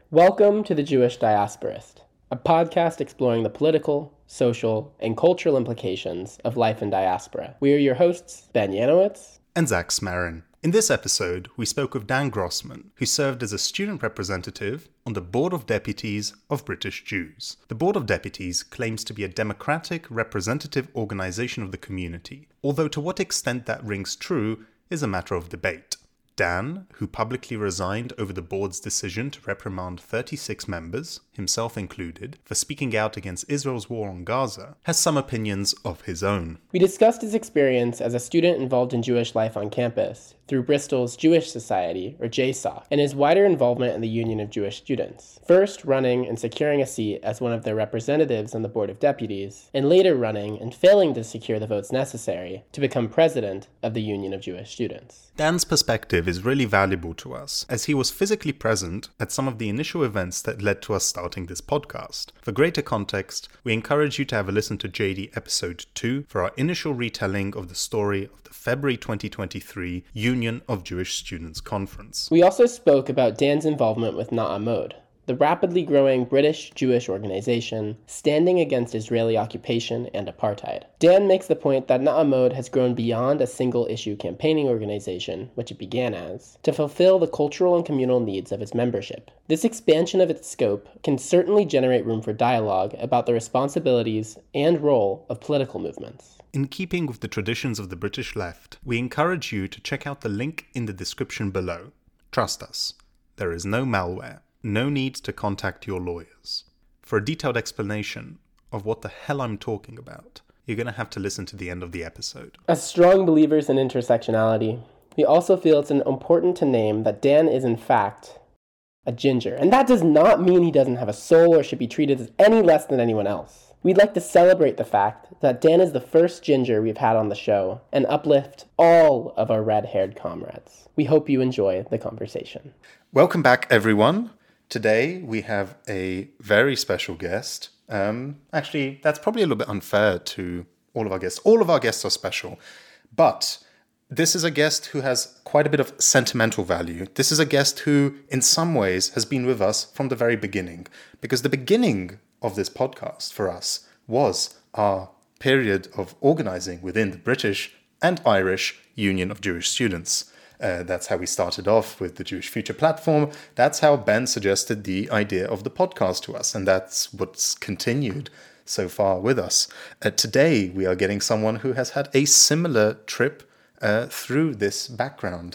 Welcome to The Jewish Diasporist, a podcast exploring the political, social, and cultural implications of life in diaspora. We are your hosts, Ben Yanowitz and Zach Smarin. In this episode, we spoke with Dan Grossman, who served as a student representative on the Board of Deputies of British Jews. The Board of Deputies claims to be a democratic, representative organisation of the community, although to what extent that rings true is a matter of debate. Dan, who publicly resigned over the board's decision to reprimand 36 members, himself included, for speaking out against Israel's war on Gaza, has some opinions of his own. We discussed his experience as a student involved in Jewish life on campus through Bristol's Jewish Society, or JSOC, and his wider involvement in the Union of Jewish Students, first running and securing a seat as one of their representatives on the Board of Deputies, and later running and failing to secure the votes necessary to become president of the Union of Jewish Students. Dan's perspective is really valuable to us, as he was physically present at some of the initial events that led to us starting this podcast. For greater context, we encourage you to have a listen to JD episode 2 for our initial retelling of the story of the February 2023 Union of Jewish Students Conference. We also spoke about Dan's involvement with Na'amod, the rapidly growing British Jewish organization standing against Israeli occupation and apartheid. Dan makes the point that Na'amod has grown beyond a single-issue campaigning organization, which it began as, to fulfill the cultural and communal needs of its membership. This expansion of its scope can certainly generate room for dialogue about the responsibilities and role of political movements. In keeping with the traditions of the British left, we encourage you to check out the link in the description below. Trust us, there is no malware. No need to contact your lawyers. For a detailed explanation of what the hell I'm talking about, you're going to have to listen to the end of the episode. As strong believers in intersectionality, we also feel it's important to name that Dan is in fact a ginger. And that does not mean he doesn't have a soul or should be treated as any less than anyone else. We'd like to celebrate the fact that Dan is the first ginger we've had on the show and uplift all of our red-haired comrades. We hope you enjoy the conversation. Welcome back, everyone. Today, we have a very special guest. Actually, that's probably a little bit unfair to all of our guests. All of our guests are special. But this is a guest who has quite a bit of sentimental value. This is a guest who, in some ways, has been with us from the very beginning. Because the beginning of this podcast for us was our period of organizing within the British and Irish Union of Jewish Students. That's how we started off with the Jewish Future platform. That's how Ben suggested the idea of the podcast to us, and that's what's continued so far with us. Today, we are getting someone who has had a similar trip through this background.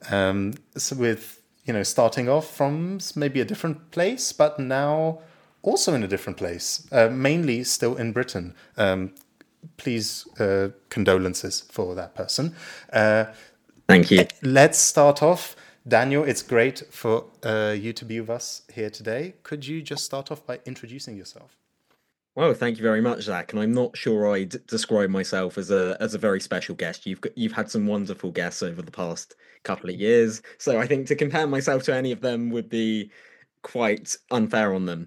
So with, starting off from maybe a different place, but now also in a different place, mainly still in Britain. Please, condolences for that person. Thank you. Let's start off. Daniel, it's great for you to be with us here today. Could you just start off by introducing yourself? Well, thank you very much, Zach. And I'm not sure I'd describe myself as a very special guest. You've had some wonderful guests over the past couple of years, so I think to compare myself to any of them would be quite unfair on them.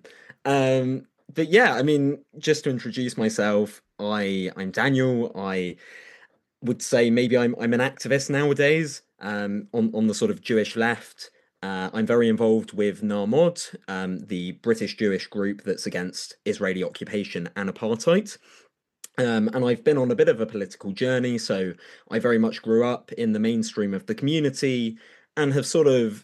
But yeah, I mean, just to introduce myself, I'm Daniel. I would say maybe I'm an activist nowadays on the sort of Jewish left. I'm very involved with Na'amod, the British Jewish group that's against Israeli occupation and apartheid. And I've been on a bit of a political journey, so I very much grew up in the mainstream of the community and have sort of,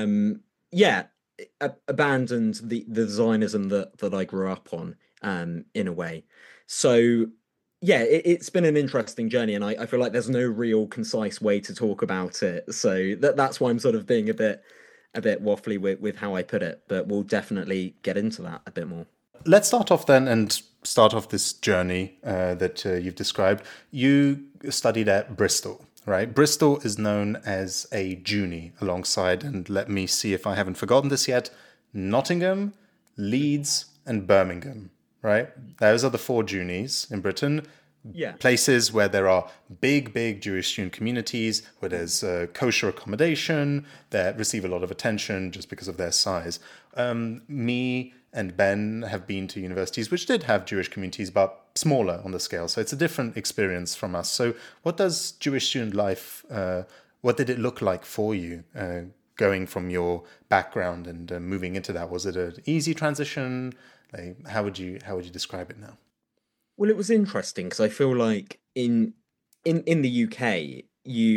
abandoned the Zionism that I grew up on, in a way. So yeah, it's been an interesting journey, and I feel like there's no real concise way to talk about it. So that's why I'm sort of being a bit waffly with how I put it, but we'll definitely get into that a bit more. Let's start off then and start off this journey that you've described. You studied at Bristol, right? Bristol is known as a Juni alongside, and let me see if I haven't forgotten this yet, Nottingham, Leeds, and Birmingham. Right? Those are the 4 Junis in Britain. Yeah. Places where there are big Jewish student communities, where there's kosher accommodation, that receive a lot of attention just because of their size. Me and Ben have been to universities which did have Jewish communities, but smaller on the scale. So it's a different experience from us. So what does Jewish student life, what did it look like for you going from your background and moving into that? Was it an easy transition? Like, how would you describe it now? Well, it was interesting because I feel like in the UK,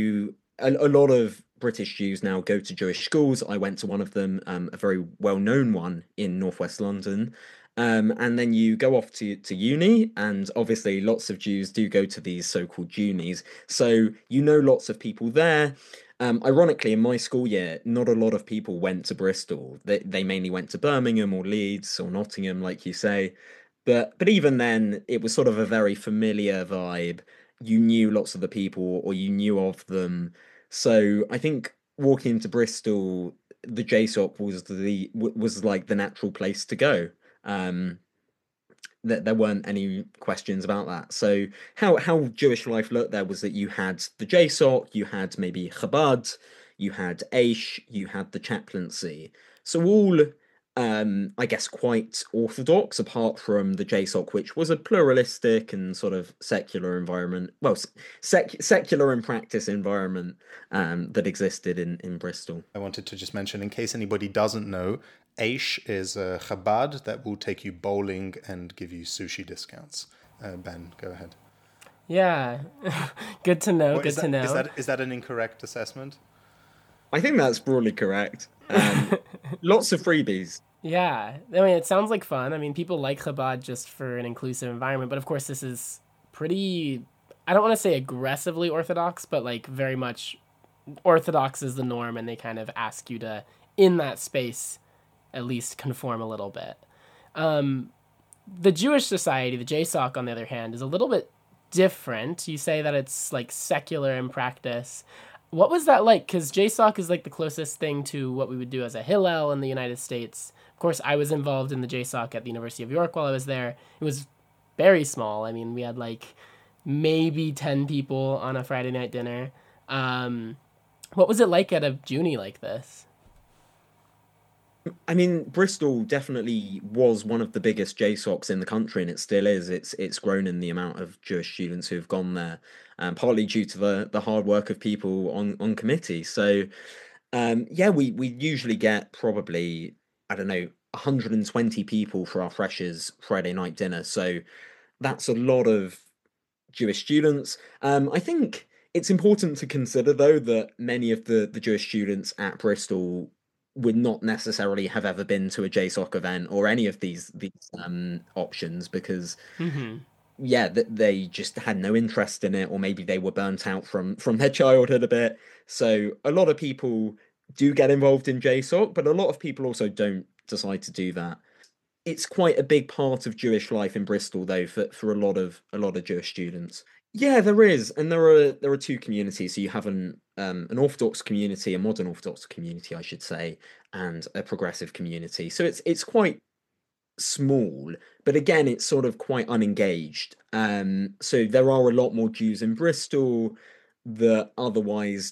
a lot of British Jews now go to Jewish schools. I went to one of them, a very well-known one in Northwest London. And then you go off to uni, and obviously lots of Jews do go to these so-called unis. So you know lots of people there. Ironically, in my school year, not a lot of people went to Bristol. They mainly went to Birmingham or Leeds or Nottingham, like you say. But even then, it was sort of a very familiar vibe. You knew lots of the people, or you knew of them. So I think walking into Bristol, the JSOC was like the natural place to go. Um, that there weren't any questions about that. So how Jewish life looked there was that you had the JSOC, you had maybe Chabad, you had Aish, you had the chaplaincy. So all I guess quite orthodox, apart from the JSOC, which was a pluralistic and sort of secular environment. Well, secular in practice environment that existed in Bristol. I wanted to just mention, in case anybody doesn't know, Aish is a Chabad that will take you bowling and give you sushi discounts. Ben, go ahead. Yeah, good to know. Good to know. Is that an incorrect assessment? I think that's broadly correct. Lots of freebies. Yeah, I mean, it sounds like fun. I mean, people like Chabad just for an inclusive environment, but of course, this is pretty, I don't want to say aggressively orthodox, but like very much orthodox is the norm, and they kind of ask you to, in that space, at least conform a little bit. The Jewish society, the JSOC, on the other hand, is a little bit different. You say that it's like secular in practice. What was that like? Because JSOC is like the closest thing to what we would do as a Hillel in the United States. Of course, I was involved in the JSOC at the University of York while I was there. It was very small. I mean, we had like maybe 10 people on a Friday night dinner. What was it like at a uni like this? I mean, Bristol definitely was one of the biggest JSOCs in the country, and it still is. It's grown in the amount of Jewish students who've gone there, partly due to the hard work of people on committee. So, yeah, we usually get probably, I don't know, 120 people for our freshers Friday night dinner. So that's a lot of Jewish students. I think it's important to consider, though, that many of the Jewish students at Bristol would not necessarily have ever been to a JSOC event or any of these options because Mm-hmm. yeah, they just had no interest in it, or maybe they were burnt out from their childhood a bit. So a lot of people do get involved in JSOC, but a lot of people also don't decide to do that. It's quite a big part of Jewish life in Bristol, though, for a lot of Jewish students. Yeah, there is, and there are two communities. So you have an Orthodox community, a modern Orthodox community, I should say, and a progressive community. So it's quite small, but again, it's sort of quite unengaged. So there are a lot more Jews in Bristol that otherwise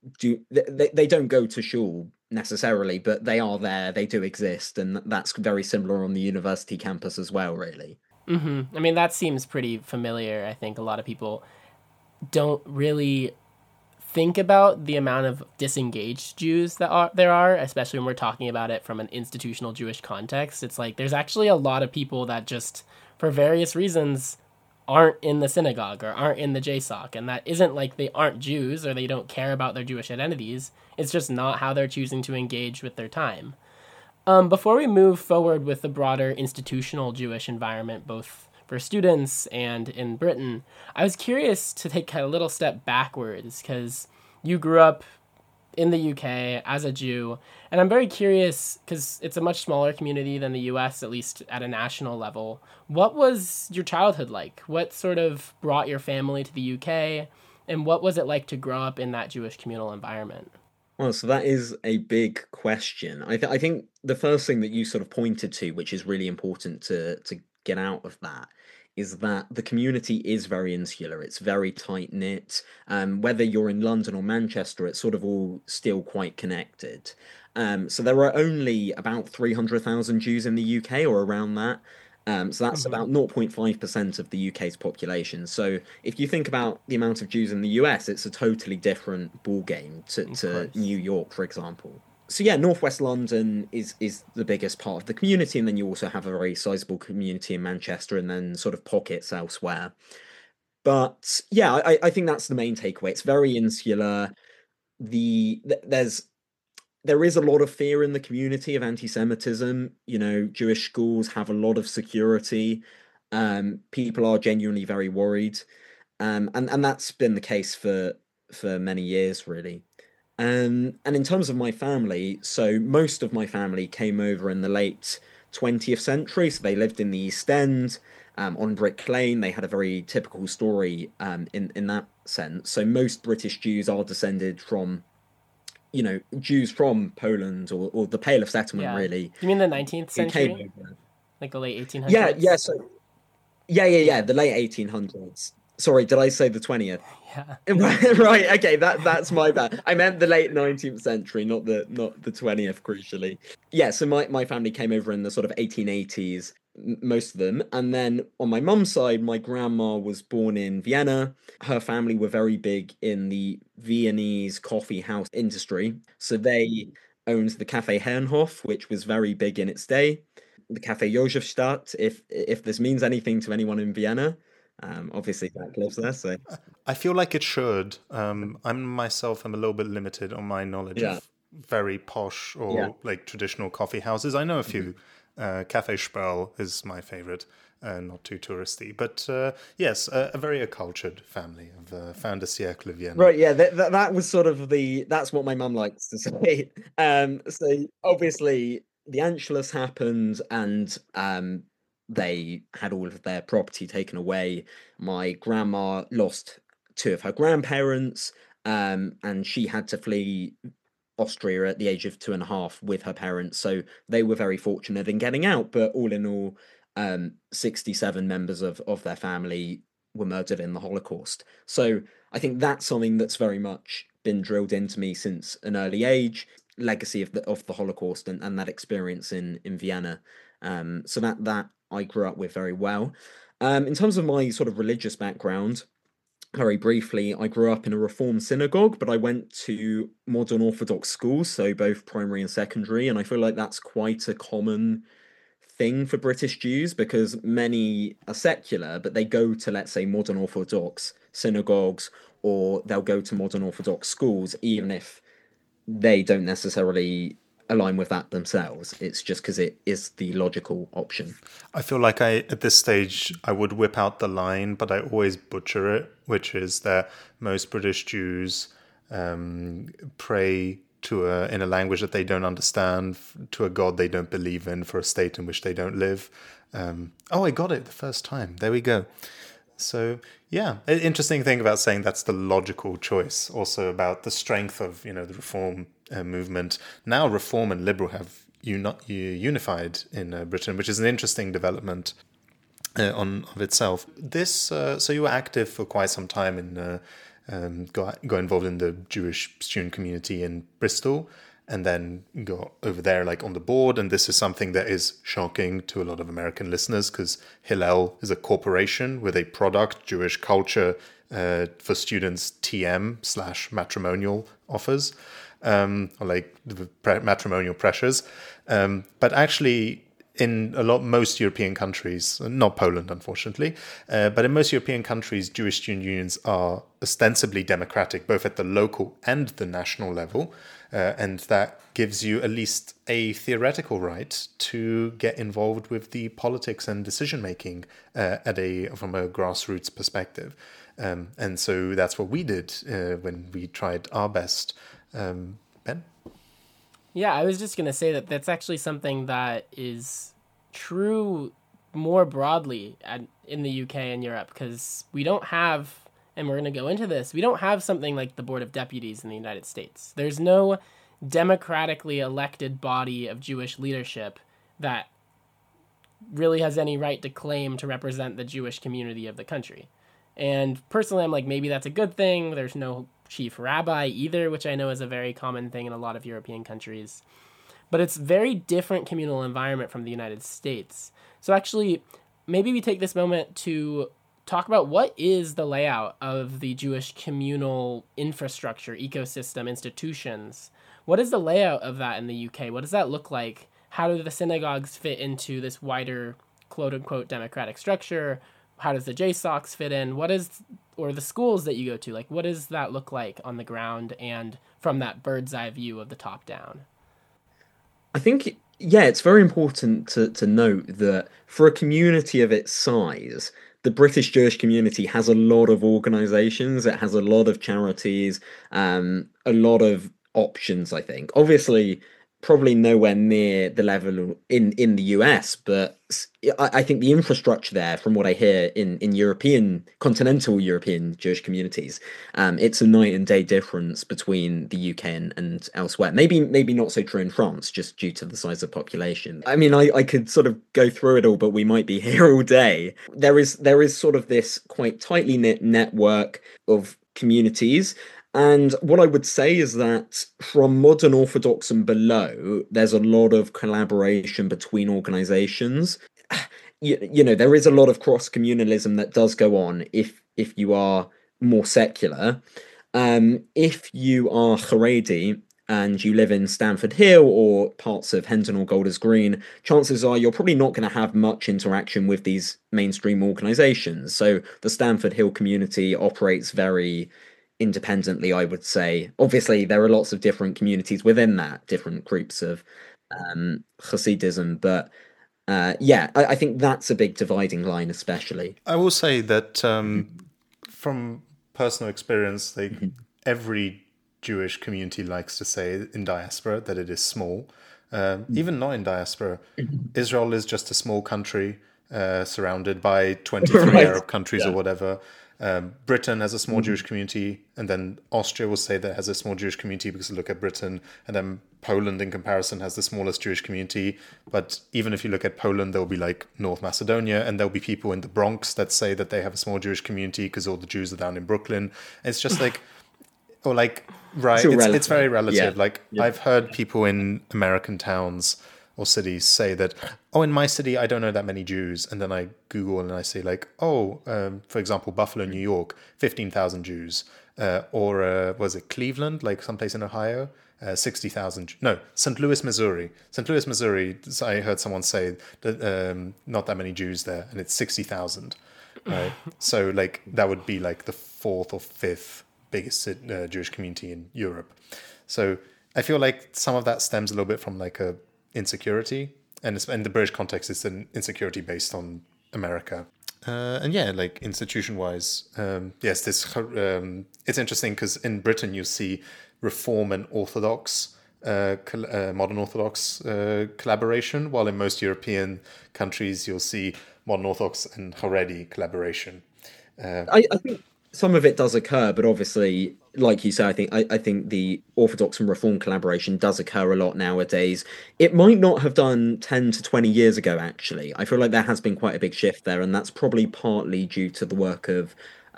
they don't go to shul necessarily, but they are there. They do exist, and that's very similar on the university campus as well, really. Mm-hmm. I mean, that seems pretty familiar. I think a lot of people don't really think about the amount of disengaged Jews there are, especially when we're talking about it from an institutional Jewish context. It's like there's actually a lot of people that just, for various reasons, aren't in the synagogue or aren't in the JSOC, and that isn't like they aren't Jews or they don't care about their Jewish identities. It's just not how they're choosing to engage with their time. Before we move forward with the broader institutional Jewish environment, both for students and in Britain, I was curious to take a little step backwards because you grew up in the UK as a Jew, and I'm very curious because it's a much smaller community than the US, at least at a national level. What was your childhood like? What sort of brought your family to the UK, and what was it like to grow up in that Jewish communal environment? Well, so that is a big question. I think the first thing that you sort of pointed to, which is really important to get out of that, is that the community is very insular. It's very tight knit. Whether you're in London or Manchester, it's sort of all still quite connected. So there are only about 300,000 Jews in the UK or around that. So that's Mm-hmm. about 0.5% of the UK's population. So if you think about the amount of Jews in the US, it's a totally different ball game Of to course. New York, for example. So yeah, Northwest London is the biggest part of the community, and then you also have a very sizable community in Manchester, and then sort of pockets elsewhere. But yeah, I think that's the main takeaway. It's very insular. There is a lot of fear in the community of anti-Semitism. You know, Jewish schools have a lot of security. People are genuinely very worried, and that's been the case for many years, really. And in terms of my family, so most of my family came over in the late 20th century. So they lived in the East End, on Brick Lane. They had a very typical story, in that sense. So most British Jews are descended from, Jews from Poland, or the Pale of Settlement, Yeah. really, You mean the 19th who came century? over. Like the late 1800s? Yeah. So yeah. Yeah. The late 1800s. Sorry, did I say the 20th? Yeah. Right, okay, that's my bad. I meant the late 19th century, not the 20th, crucially. Yeah, so my family came over in the sort of 1880s, most of them. And then on my mum's side, my grandma was born in Vienna. Her family were very big in the Viennese coffee house industry. So they owned the Café Herrenhof, which was very big in its day. The Café Josefstadt, if this means anything to anyone in Vienna. Obviously Jack lives there, so I feel like it should. I'm myself am a little bit limited on my knowledge yeah. of very posh Yeah. or like traditional coffee houses. I know a Mhm. few. Cafe Sperl is my favorite, not too touristy. But yes, a very accultured family of fin de siècle Vienna. Right, yeah, that was sort of that's what my mum likes to say. So obviously the Anschluss happened, and they had all of their property taken away. My grandma lost two of her grandparents, and she had to flee Austria at the age of 2.5 with her parents. So they were very fortunate in getting out, but all in all, 67 members of their family were murdered in the Holocaust. So I think that's something that's very much been drilled into me since an early age. Legacy of the Holocaust, and that experience in Vienna. So that I grew up with very well. In terms of my sort of religious background, very briefly, I grew up in a Reform synagogue, but I went to modern Orthodox schools, so both primary and secondary, and I feel like that's quite a common thing for British Jews, because many are secular, but they go to, let's say, modern Orthodox synagogues, or they'll go to modern Orthodox schools, even if they don't necessarily align with that themselves. It's just because it is the logical option. I feel like at this stage, I would whip out the line, but I always butcher it, which is that most British Jews pray in a language that they don't understand, to a God they don't believe in, for a state in which they don't live. Oh, I got it the first time. There we go. So yeah, interesting thing about saying that's the logical choice. Also about the strength of the Reform movement. Now Reform and Liberal have unified in Britain, which is an interesting development of itself. This so you were active for quite some time in got involved in the Jewish student community in Bristol, and then got over there like on the board. And this is something that is shocking to a lot of American listeners, because Hillel is a corporation with a product, Jewish culture, for students, TM/matrimonial offers, or like the matrimonial pressures. But actually, in most European countries, not Poland, unfortunately, but in most European countries, Jewish student unions are ostensibly democratic, both at the local and the national level. And that gives you at least a theoretical right to get involved with the politics and decision making from a grassroots perspective. And so that's what we did when we tried our best. Ben? Yeah, I was just going to say that that's actually something that is true more broadly in the UK and Europe, because we don't have, and we're going to go into this, we don't have something like the Board of Deputies in the United States. There's no democratically elected body of Jewish leadership that really has any right to claim to represent the Jewish community of the country. And personally, I'm like, maybe that's a good thing. There's no chief rabbi either, which I know is a very common thing in a lot of European countries. But it's very different communal environment from the United States. So actually, maybe we take this moment to talk about what is the layout of the Jewish communal infrastructure, ecosystem, institutions What is the layout of that in the UK? What does that look like? How do the synagogues fit into this wider quote unquote democratic structure? How does the JSOCs fit in? Or the schools that you go to, like what does that look like on the ground and from that bird's eye view of the top down? I think, yeah, it's very important to note that for a community of its size, the British Jewish community has a lot of organizations, it has a lot of charities, a lot of options, I think. Obviously, probably nowhere near the level in the US, but I think the infrastructure there, from what I hear in European, continental European Jewish communities, it's a night and day difference between the UK and elsewhere. Maybe not so true in France, just due to the size of population. I mean, I could sort of go through it all, but we might be here all day. There is sort of this quite tightly knit network of communities. And what I would say is that from modern Orthodox and below, there's a lot of collaboration between organizations. There is a lot of cross communalism that does go on if you are more secular. If you are Haredi and you live in Stamford Hill or parts of Hendon or Golders Green, chances are you're probably not going to have much interaction with these mainstream organizations. So the Stamford Hill community operates very independently, I would say. Obviously, there are lots of different communities within that, different groups of Hasidism, but yeah, I think that's a big dividing line, especially. I will say that from personal experience, like every Jewish community likes to say in diaspora that it is small. Even not in diaspora, Israel is just a small country surrounded by 23 Right. Arab countries or Yeah. whatever. Britain has a small Jewish community, and then Austria will say that it has a small Jewish community because look at Britain, and then Poland in comparison has the smallest Jewish community. But even if you look at Poland, there'll be like North Macedonia, and there'll be people in the Bronx that say that they have a small Jewish community because all the Jews are down in Brooklyn. It's just like, or like, right, all it's very relative. relative. Yeah. Like I've heard people in American towns or cities say that, oh, in my city I don't know that many Jews, and then I Google and I say like, oh, for example, Buffalo, New York, 15,000 Jews, or was it Cleveland, like someplace in Ohio, 60,000. No, St. Louis, Missouri. St. Louis, Missouri. I heard someone say that not that many Jews there, and it's 60,000. Right, so like that would be like the fourth or fifth biggest Jewish community in Europe. So I feel like some of that stems a little bit from like a insecurity, and in the British context, it's an insecurity based on America. And yeah, like institution wise, yes, it's interesting because in Britain you see Reform and Orthodox, modern Orthodox collaboration, while in most European countries you'll see modern Orthodox and Haredi collaboration. I think some of it does occur, but obviously, like you say, I think the Orthodox and Reform collaboration does occur a lot nowadays. It might not have done 10 to 20 years ago, actually. I feel like there has been quite a big shift there, and that's probably partly due to the work of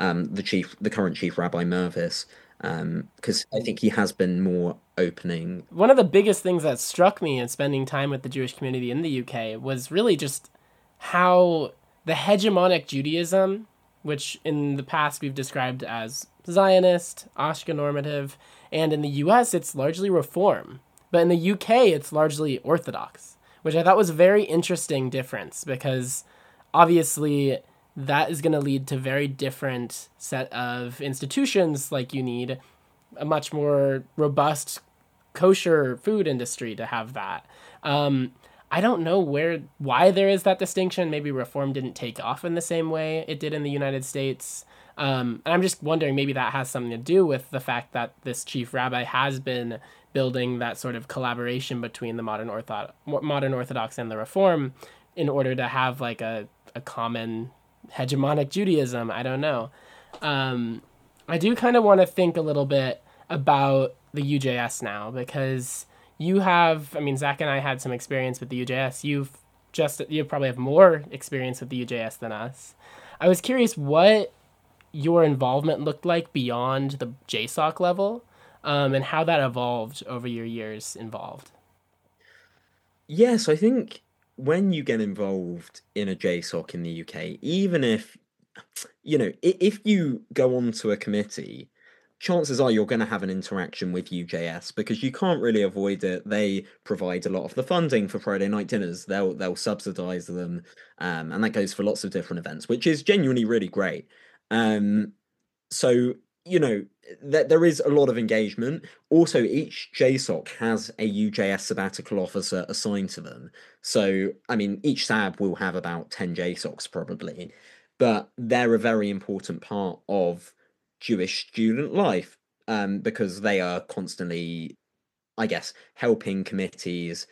the current chief Rabbi Mervis, because I think he has been more opening. One of the biggest things that struck me in spending time with the Jewish community in the UK was really just how the hegemonic Judaism, which in the past we've described as Zionist, Ashken normative, and in the US it's largely Reform. But in the UK it's largely Orthodox, which I thought was a very interesting difference because obviously that is going to lead to very different set of institutions. Like you need a much more robust kosher food industry to have that. I don't know why there is that distinction. Maybe Reform didn't take off in the same way it did in the United States. And I'm just wondering, maybe that has something to do with the fact that this chief rabbi has been building that sort of collaboration between the modern Orthodox and the Reform in order to have like a common hegemonic Judaism. I don't know. I do kind of want to think a little bit about the UJS now because Zach and I had some experience with the UJS. You probably have more experience with the UJS than us. I was curious what your involvement looked like beyond the JSOC level, and how that evolved over your years involved. Yes, I think when you get involved in a JSOC in the UK, even if if you go onto a committee, chances are you're going to have an interaction with UJS because you can't really avoid it. They provide a lot of the funding for Friday night dinners. They'll subsidize them, and that goes for lots of different events, which is genuinely really great. So there is a lot of engagement. Also, each JSOC has a UJS sabbatical officer assigned to them. So, I mean, each SAB will have about 10 JSOCs probably, but they're a very important part of Jewish student life, because they are constantly, I guess, helping committees,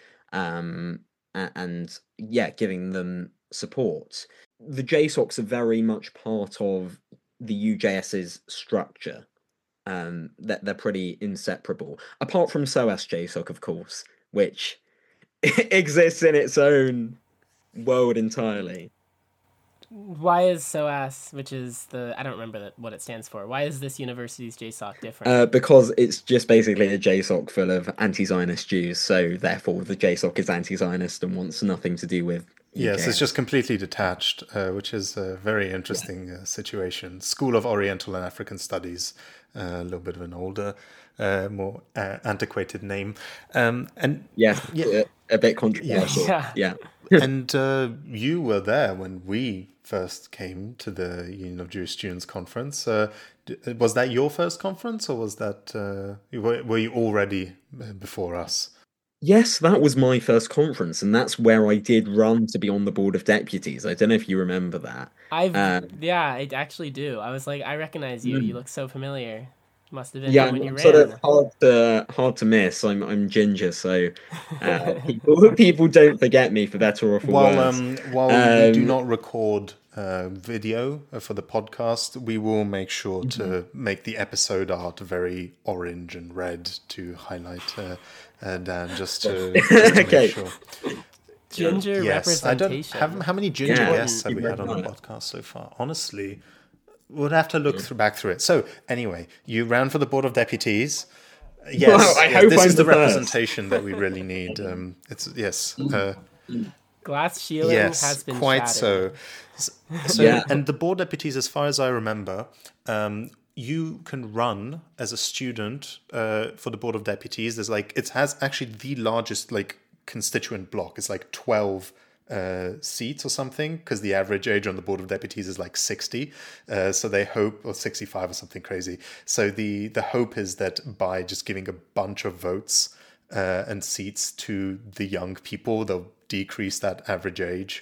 and yeah, giving them support. The JSOCs are very much part of the UJS's structure. That they're pretty inseparable. Apart from SOAS JSOC, of course, which exists in its own world entirely. Why is SOAS, which is I don't remember what it stands for, why is this university's JSOC different? Because it's just basically a JSOC full of anti-Zionist Jews, so therefore the JSOC is anti-Zionist and wants nothing to do with UJS. Yes, it's just completely detached, which is a very interesting situation. School of Oriental and African Studies, a little bit of an older, more antiquated name. And a bit controversial. Yeah. And you were there when we first came to the Union of Jewish Students conference. Was that your first conference, or was that were you already before us? Yes, that was my first conference, and that's where I did run to be on the board of deputies. I don't know if you remember that. I actually do. I was like, I recognize you. You look so familiar. Must have been when you ran. Sort of hard to miss. I'm ginger, so people don't forget me for better or for worse. While we do not record video for the podcast, we will make sure to make the episode art very orange and red to highlight Dan, just to make sure. Ginger representation. How many ginger guests have we had on the podcast so far? Honestly, we'll have to look back through it. So anyway, you ran for the Board of Deputies. Yes, well, I hope this I'm is the first. representation that we really need. Glass ceiling has been quite shattered. so. And the Board Deputies, as far as I remember, you can run as a student for the Board of Deputies. It has actually the largest constituent block. It's 12 seats or something, because the average age on the Board of Deputies is 60. So they hope, or 65 or something crazy. So the hope is that by just giving a bunch of votes and seats to the young people, they'll decrease that average age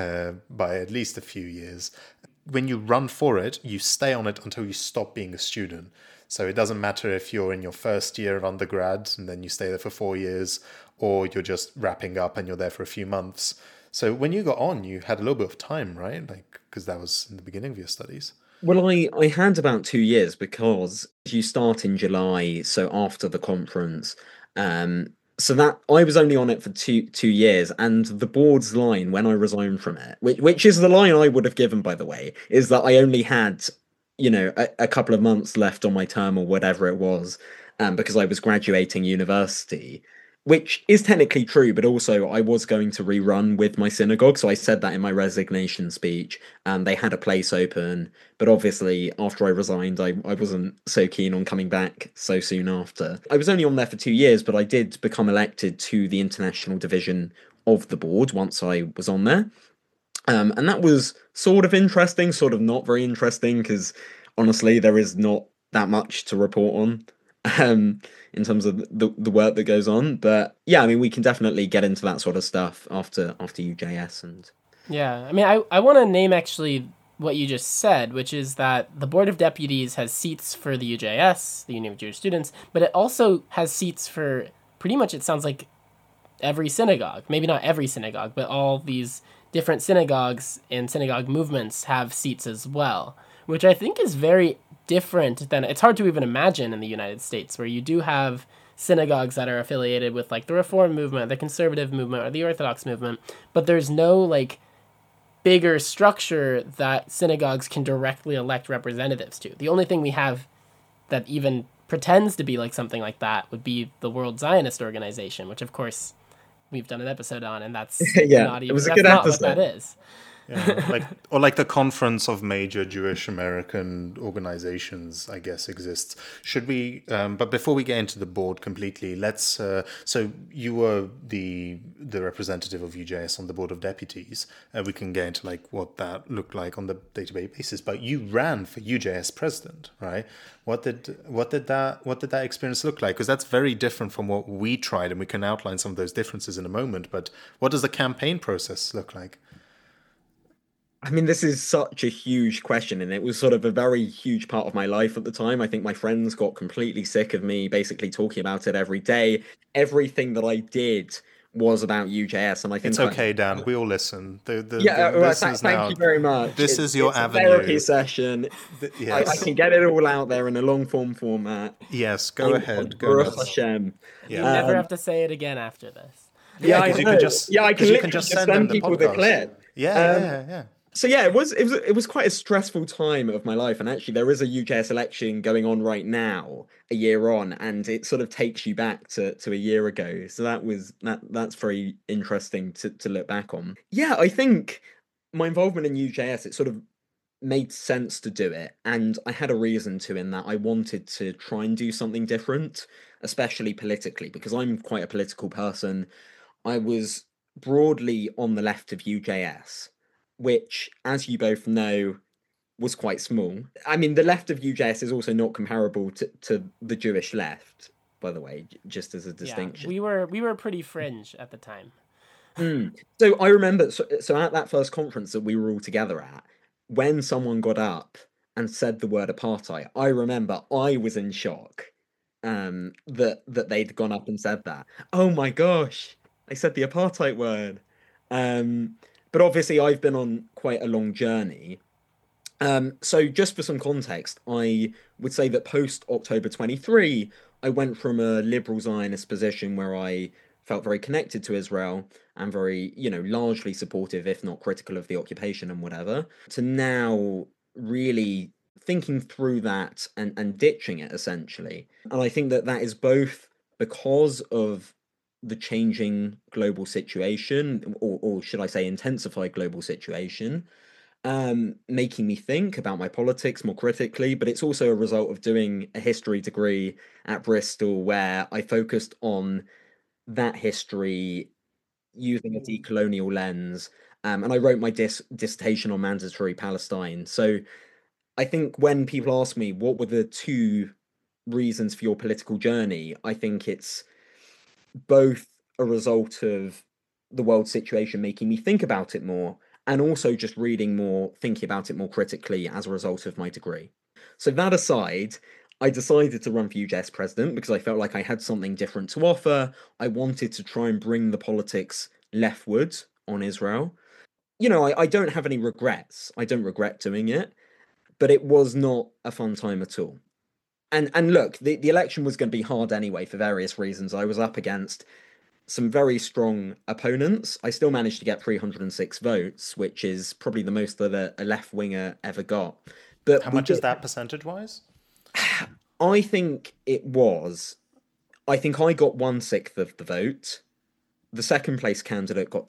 by at least a few years. When you run for it, you stay on it until you stop being a student. So it doesn't matter if you're in your first year of undergrad and then you stay there for 4 years, or you're just wrapping up and you're there for a few months. So when you got on, you had a little bit of time, right? Because that was in the beginning of your studies. Well, I had about 2 years, because you start in July, so after the conference. So that I was only on it for two years, and the board's line when I resigned from it, which is the line I would have given, by the way, is that I only had, a couple of months left on my term or whatever it was, because I was graduating university, which is technically true, but also I was going to rerun with my synagogue, so I said that in my resignation speech. They had a place open, but obviously after I resigned, I wasn't so keen on coming back so soon after. I was only on there for 2 years, but I did become elected to the international division of the board once I was on there. And that was sort of interesting, sort of not very interesting, because honestly, there is not that much to report on. In terms of the work that goes on. But yeah, I mean, we can definitely get into that sort of stuff after UJS. And yeah, I mean, I want to name actually what you just said, which is that the Board of Deputies has seats for the UJS, the Union of Jewish Students, but it also has seats for pretty much, it sounds like, every synagogue. Maybe not every synagogue, but all these different synagogues and synagogue movements have seats as well, which I think is very different than, it's hard to even imagine in the United States, where you do have synagogues that are affiliated with the Reform movement, the Conservative movement, or the Orthodox movement, but there's no bigger structure that synagogues can directly elect representatives to. The only thing we have that even pretends to be something like that would be the World Zionist Organization, which of course we've done an episode on, and that's it was a good episode. What that is. Yeah, like the Conference of Major Jewish American Organizations, I guess exists. Should we? But before we get into the board completely, let's. So you were the representative of UJS on the board of deputies. We can get into like what that looked like on the day-to-day basis. But you ran for UJS president, right? What did that experience look like? Because that's very different from what we tried, and we can outline some of those differences in a moment. But what does the campaign process look like? I mean, this is such a huge question, and it was sort of a very huge part of my life at the time. I think my friends got completely sick of me basically talking about it every day. Everything that I did was about UJS, and I It's think okay, Dan. We all listen. well, This is thank now. you very much. This is your It's a therapy avenue. session. I Yes. can get it all out there in a long form format. Yes. Go Thank God, ahead. Go Baruch nuts. Hashem. You Yeah. never have to say it again after this. Yeah, I 'cause you know. can just Yeah, I can 'cause you can literally just just send them send the people the podcast. clip. Yeah. Um, Yeah. Yeah. So yeah, it was quite a stressful time of my life, and actually there is a UJS election going on right now, a year on, and it sort of takes you back to a year ago. So that's very interesting to look back on. Yeah, I think my involvement in UJS, it sort of made sense to do it, and I had a reason to in that I wanted to try and do something different, especially politically, because I'm quite a political person. I was broadly on the left of UJS, which, as you both know, was quite small. I mean, the left of UJS is also not comparable to the Jewish left, by the way, just as a Yeah, distinction. we were pretty fringe at the time. So I remember, so at that first conference that we were all together at, when someone got up and said the word apartheid, I remember I was in shock that they'd gone up and said that. Oh my gosh, they said the apartheid word. Um, but obviously I've been on quite a long journey. So just for some context, I would say that post October 23, I went from a liberal Zionist position where I felt very connected to Israel and very, largely supportive, if not critical of the occupation and whatever, to now really thinking through that and ditching it essentially. And I think that that is both because of the changing global situation, or should I say intensified global situation, making me think about my politics more critically, but it's also a result of doing a history degree at Bristol where I focused on that history using a decolonial lens. And I wrote my dissertation on mandatory Palestine. So I think when people ask me what were the two reasons for your political journey, I think it's both a result of the world situation making me think about it more, and also just reading more, thinking about it more critically as a result of my degree. So that aside, I decided to run for UJS president because I felt like I had something different to offer. I wanted to try and bring the politics leftward on Israel. I don't have any regrets. I don't regret doing it, but it was not a fun time at all. And look, the election was going to be hard anyway for various reasons. I was up against some very strong opponents. I still managed to get 306 votes, which is probably the most that a left winger ever got. But How much is that percentage wise? I think it was. I think I got 1/6 of the vote. The second place candidate got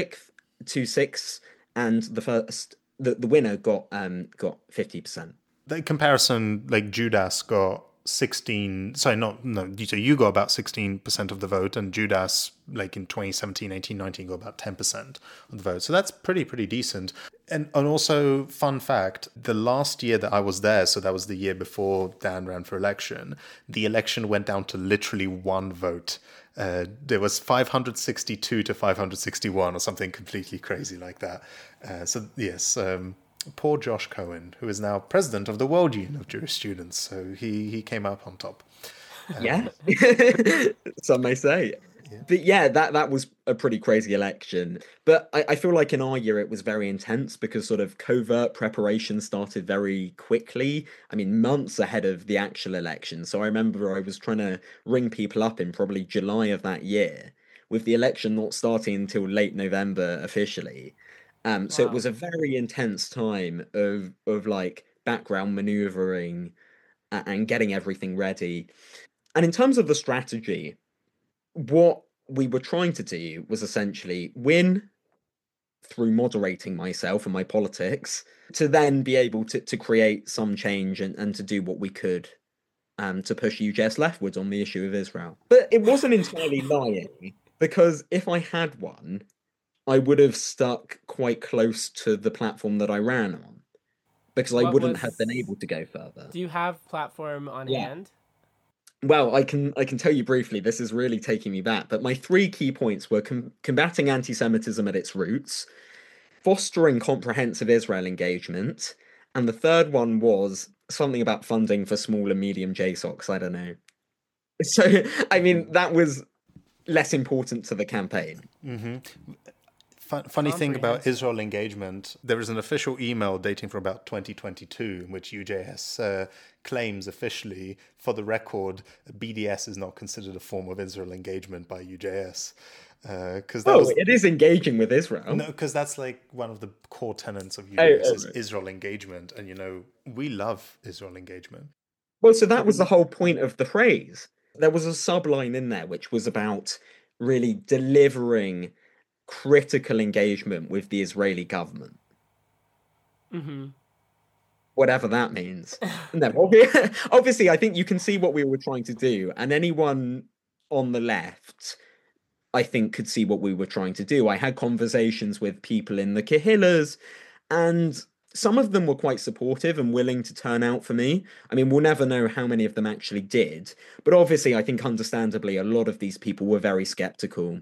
2/6, and the winner got 50%. The comparison, like Judas got 16. Sorry, not no. So you got about 16% of the vote, and Judas, like in 2017, 18, 19, got about 10% of the vote. So that's pretty decent. And also, fun fact: the last year that I was there, so that was the year before Dan ran for election. The election went down to literally one vote. There was 562 to 561 or something completely crazy like that. So yes, poor Josh Cohen, who is now president of the World Union of Jewish Students. So he came up on top. Yeah, some may say. But yeah, that was a pretty crazy election. But I feel like in our year it was very intense because sort of covert preparation started very quickly. I mean, months ahead of the actual election. So I remember I was trying to ring people up in probably July of that year, with the election not starting until late November officially. So it Wow. was a very intense time of like background maneuvering and getting everything ready. And in terms of the strategy, what we were trying to do was essentially win through moderating myself and my politics to then be able to create some change and to do what we could to push UJS leftwards on the issue of Israel. But it wasn't entirely lying, because if I had one, I would have stuck quite close to the platform that I ran on, because I wouldn't have been able to go further. Do you have platform on hand? Well, I can tell you briefly. This is really taking me back, but my 3 key points were combating anti-Semitism at its roots, fostering comprehensive Israel engagement, and the third one was something about funding for small and medium JSOCs. I don't know. So, I mean, that was less important to the campaign. Mm-hmm. Funny thing about Israel engagement, there is an official email dating from about 2022 in which UJS claims officially, for the record, BDS is not considered a form of Israel engagement by UJS. It is engaging with Israel. No, because that's like one of the core tenets of UJS is Israel engagement. And, you know, we love Israel engagement. Well, so that was the whole point of the phrase. There was a subline in there which was about really delivering critical engagement with the Israeli government. Mm-hmm. Whatever that means. No, obviously, I think you can see what we were trying to do, and anyone on the left, I think, could see what we were trying to do. I had conversations with people in the Kehillas, and some of them were quite supportive and willing to turn out for me. I mean, we'll never know how many of them actually did, but obviously, I think understandably, a lot of these people were very skeptical.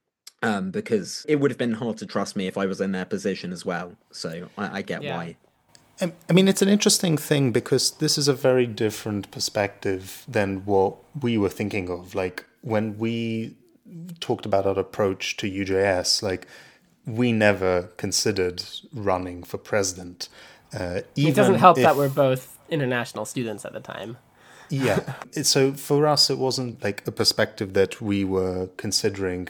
Because it would have been hard to trust me if I was in their position as well. So I get why. I mean, it's an interesting thing because this is a very different perspective than what we were thinking of. Like, when we talked about our approach to UJS, like, we never considered running for president. It doesn't help that we're both international students at the time. Yeah. So for us, it wasn't like a perspective that we were considering.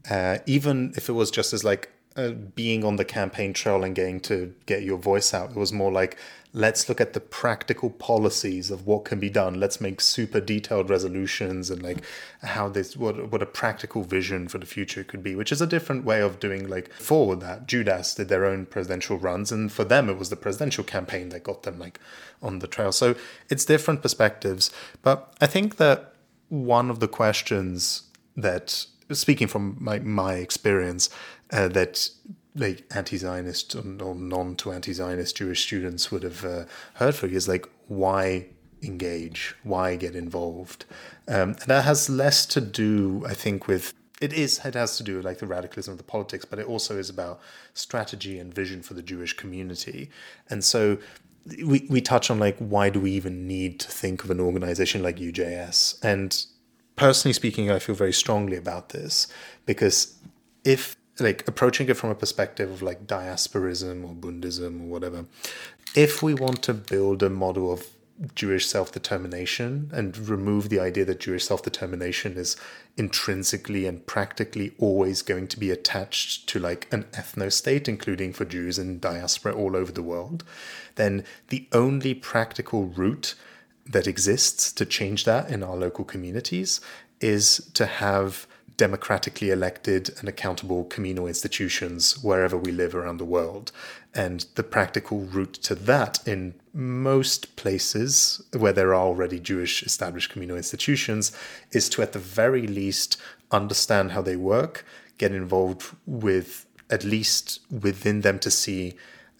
Even if it was just as like being on the campaign trail and getting to get your voice out, it was more like, let's look at the practical policies of what can be done. Let's make super detailed resolutions and like how this, what a practical vision for the future could be, which is a different way of doing. Like, for that, Judas did their own presidential runs, and for them, it was the presidential campaign that got them like on the trail. So it's different perspectives. But I think that one of the questions that, speaking from my experience, that like anti-Zionist or non-to-anti-Zionist Jewish students would have heard for you is like, why engage? Why get involved? And that has less to do, I think, with it has to do with like the radicalism of the politics, but it also is about strategy and vision for the Jewish community. And so we touch on like, why do we even need to think of an organization like UJS? And personally speaking, I feel very strongly about this, because if like approaching it from a perspective of like diasporism or Bundism or whatever, if we want to build a model of Jewish self-determination and remove the idea that Jewish self-determination is intrinsically and practically always going to be attached to like an ethno-state, including for Jews in diaspora all over the world, then the only practical route that exists to change that in our local communities is to have democratically elected and accountable communal institutions wherever we live around the world. And the practical route to that in most places where there are already Jewish established communal institutions is to, at the very least, understand how they work, get involved with, at least within them, to see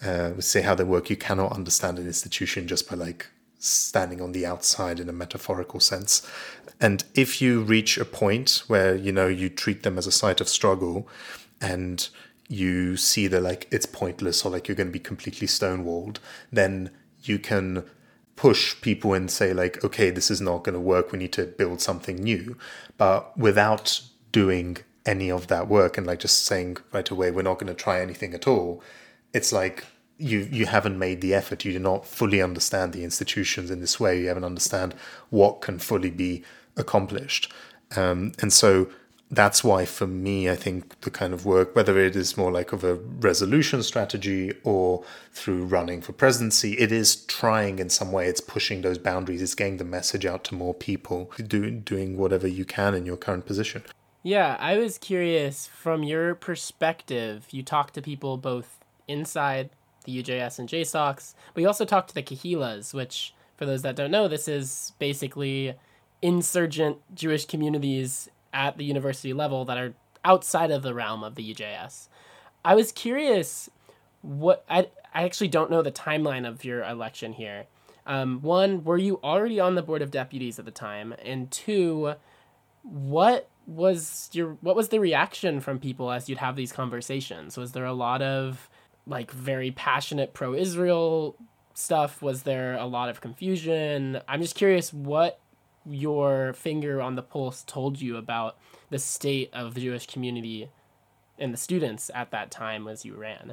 how they work. You cannot understand an institution just by like standing on the outside in a metaphorical sense. And if you reach a point where, you know, you treat them as a site of struggle and you see that like it's pointless or like you're going to be completely stonewalled, then you can push people and say like, okay, this is not going to work. We need to build something new. But without doing any of that work and like just saying right away, we're not going to try anything at all, it's like, you haven't made the effort. You do not fully understand the institutions in this way. You haven't understand what can fully be accomplished. And so that's why, for me, I think the kind of work, whether it is more like of a resolution strategy or through running for presidency, it is trying in some way. It's pushing those boundaries. It's getting the message out to more people, doing whatever you can in your current position. Yeah, I was curious from your perspective. You talked to people both inside the UJS and JSOCs, but you also talked to the Kahilas, which, for those that don't know, this is basically insurgent Jewish communities at the university level that are outside of the realm of the UJS. I was curious what I actually don't know the timeline of your election here. One, were you already on the board of deputies at the time? And two, what was the reaction from people as you'd have these conversations? Was there a lot of like very passionate pro-Israel stuff? Was there a lot of confusion? I'm just curious what your finger on the pulse told you about the state of the Jewish community and the students at that time as you ran.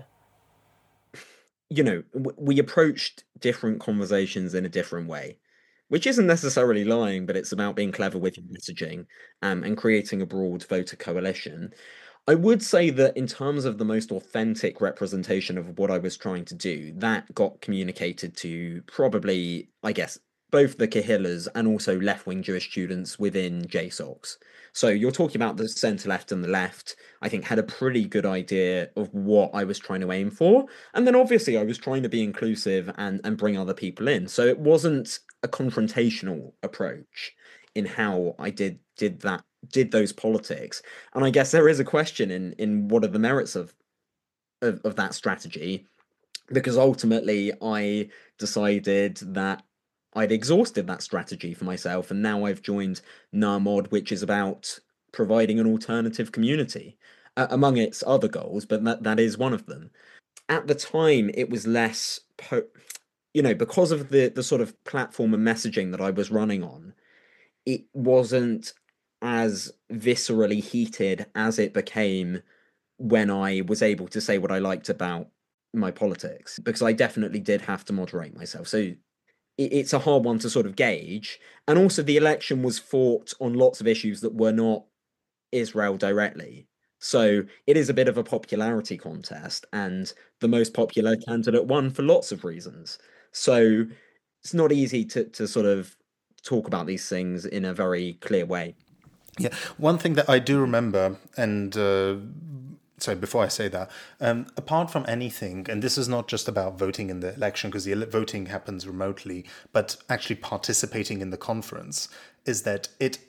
We approached different conversations in a different way, which isn't necessarily lying, but it's about being clever with your messaging, and creating a broad voter coalition. I would say that in terms of the most authentic representation of what I was trying to do, that got communicated to probably, I guess, both the Kahilas and also left-wing Jewish students within JSOCs. So you're talking about the centre left and the left, I think, had a pretty good idea of what I was trying to aim for. And then obviously I was trying to be inclusive and bring other people in. So it wasn't a confrontational approach in how I did those politics. And I guess there is a question in what are the merits of that strategy, because ultimately I decided that I'd exhausted that strategy for myself, and now I've joined Narmod, which is about providing an alternative community, among its other goals, but that is one of them. At the time, it was less, because of the sort of platform and messaging that I was running on, it wasn't as viscerally heated as it became when I was able to say what I liked about my politics, because I definitely did have to moderate myself. So it's a hard one to sort of gauge. And also, the election was fought on lots of issues that were not Israel directly. So it is a bit of a popularity contest, and the most popular candidate won for lots of reasons. So it's not easy to sort of talk about these things in a very clear way. Yeah, one thing that I do remember, and sorry, before I say that, apart from anything, and this is not just about voting in the election, because the voting happens remotely, but actually participating in the conference, is that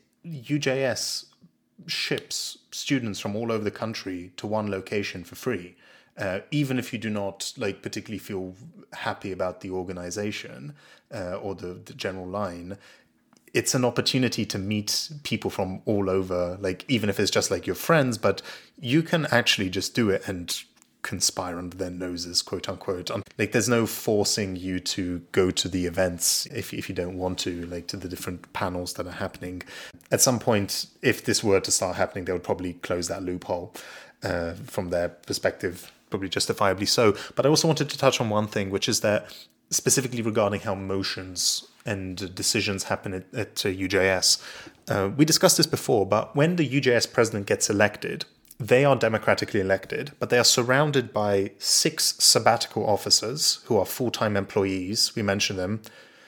UJS ships students from all over the country to one location for free. Even if you do not like particularly feel happy about the organization or the general line, it's an opportunity to meet people from all over, like even if it's just like your friends, but you can actually just do it and conspire under their noses, quote unquote. Like there's no forcing you to go to the events if you don't want to, like to the different panels that are happening. At some point, if this were to start happening, they would probably close that loophole from their perspective, probably justifiably so. But I also wanted to touch on one thing, which is that specifically regarding how motions and decisions happen at UJS. We discussed this before, but when the UJS president gets elected, they are democratically elected, but they are surrounded by 6 sabbatical officers who are full-time employees. We mentioned them.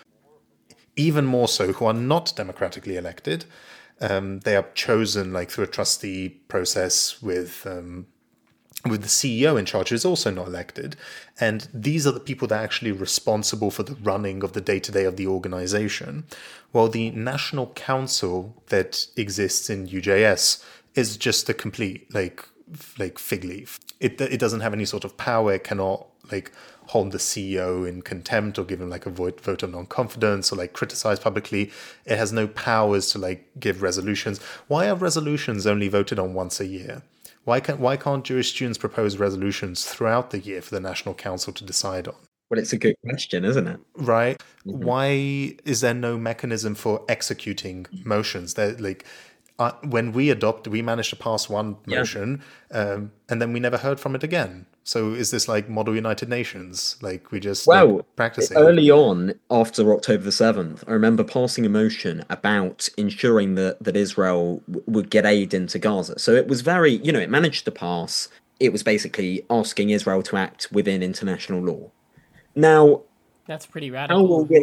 Even more so, who are not democratically elected. They are chosen like through a trustee process with the CEO in charge, who is also not elected. And these are the people that are actually responsible for the running of the day-to-day of the organization. While the National Council that exists in UJS is just a complete like fig leaf. It doesn't have any sort of power. It cannot like hold the CEO in contempt or give him like a vote of non-confidence or like criticize publicly. It has no powers to like give resolutions. Why are resolutions only voted on once a year? Why can't Jewish students propose resolutions throughout the year for the National Council to decide on? Well, it's a good question, isn't it? Right? Mm-hmm. Why is there no mechanism for executing motions? Like when we managed to pass one motion, and then we never heard from it again. So is this like model United Nations? Like we just practicing? Early on, after October the 7th, I remember passing a motion about ensuring that Israel would get aid into Gaza. So it was very, it managed to pass. It was basically asking Israel to act within international law. Now, that's pretty radical.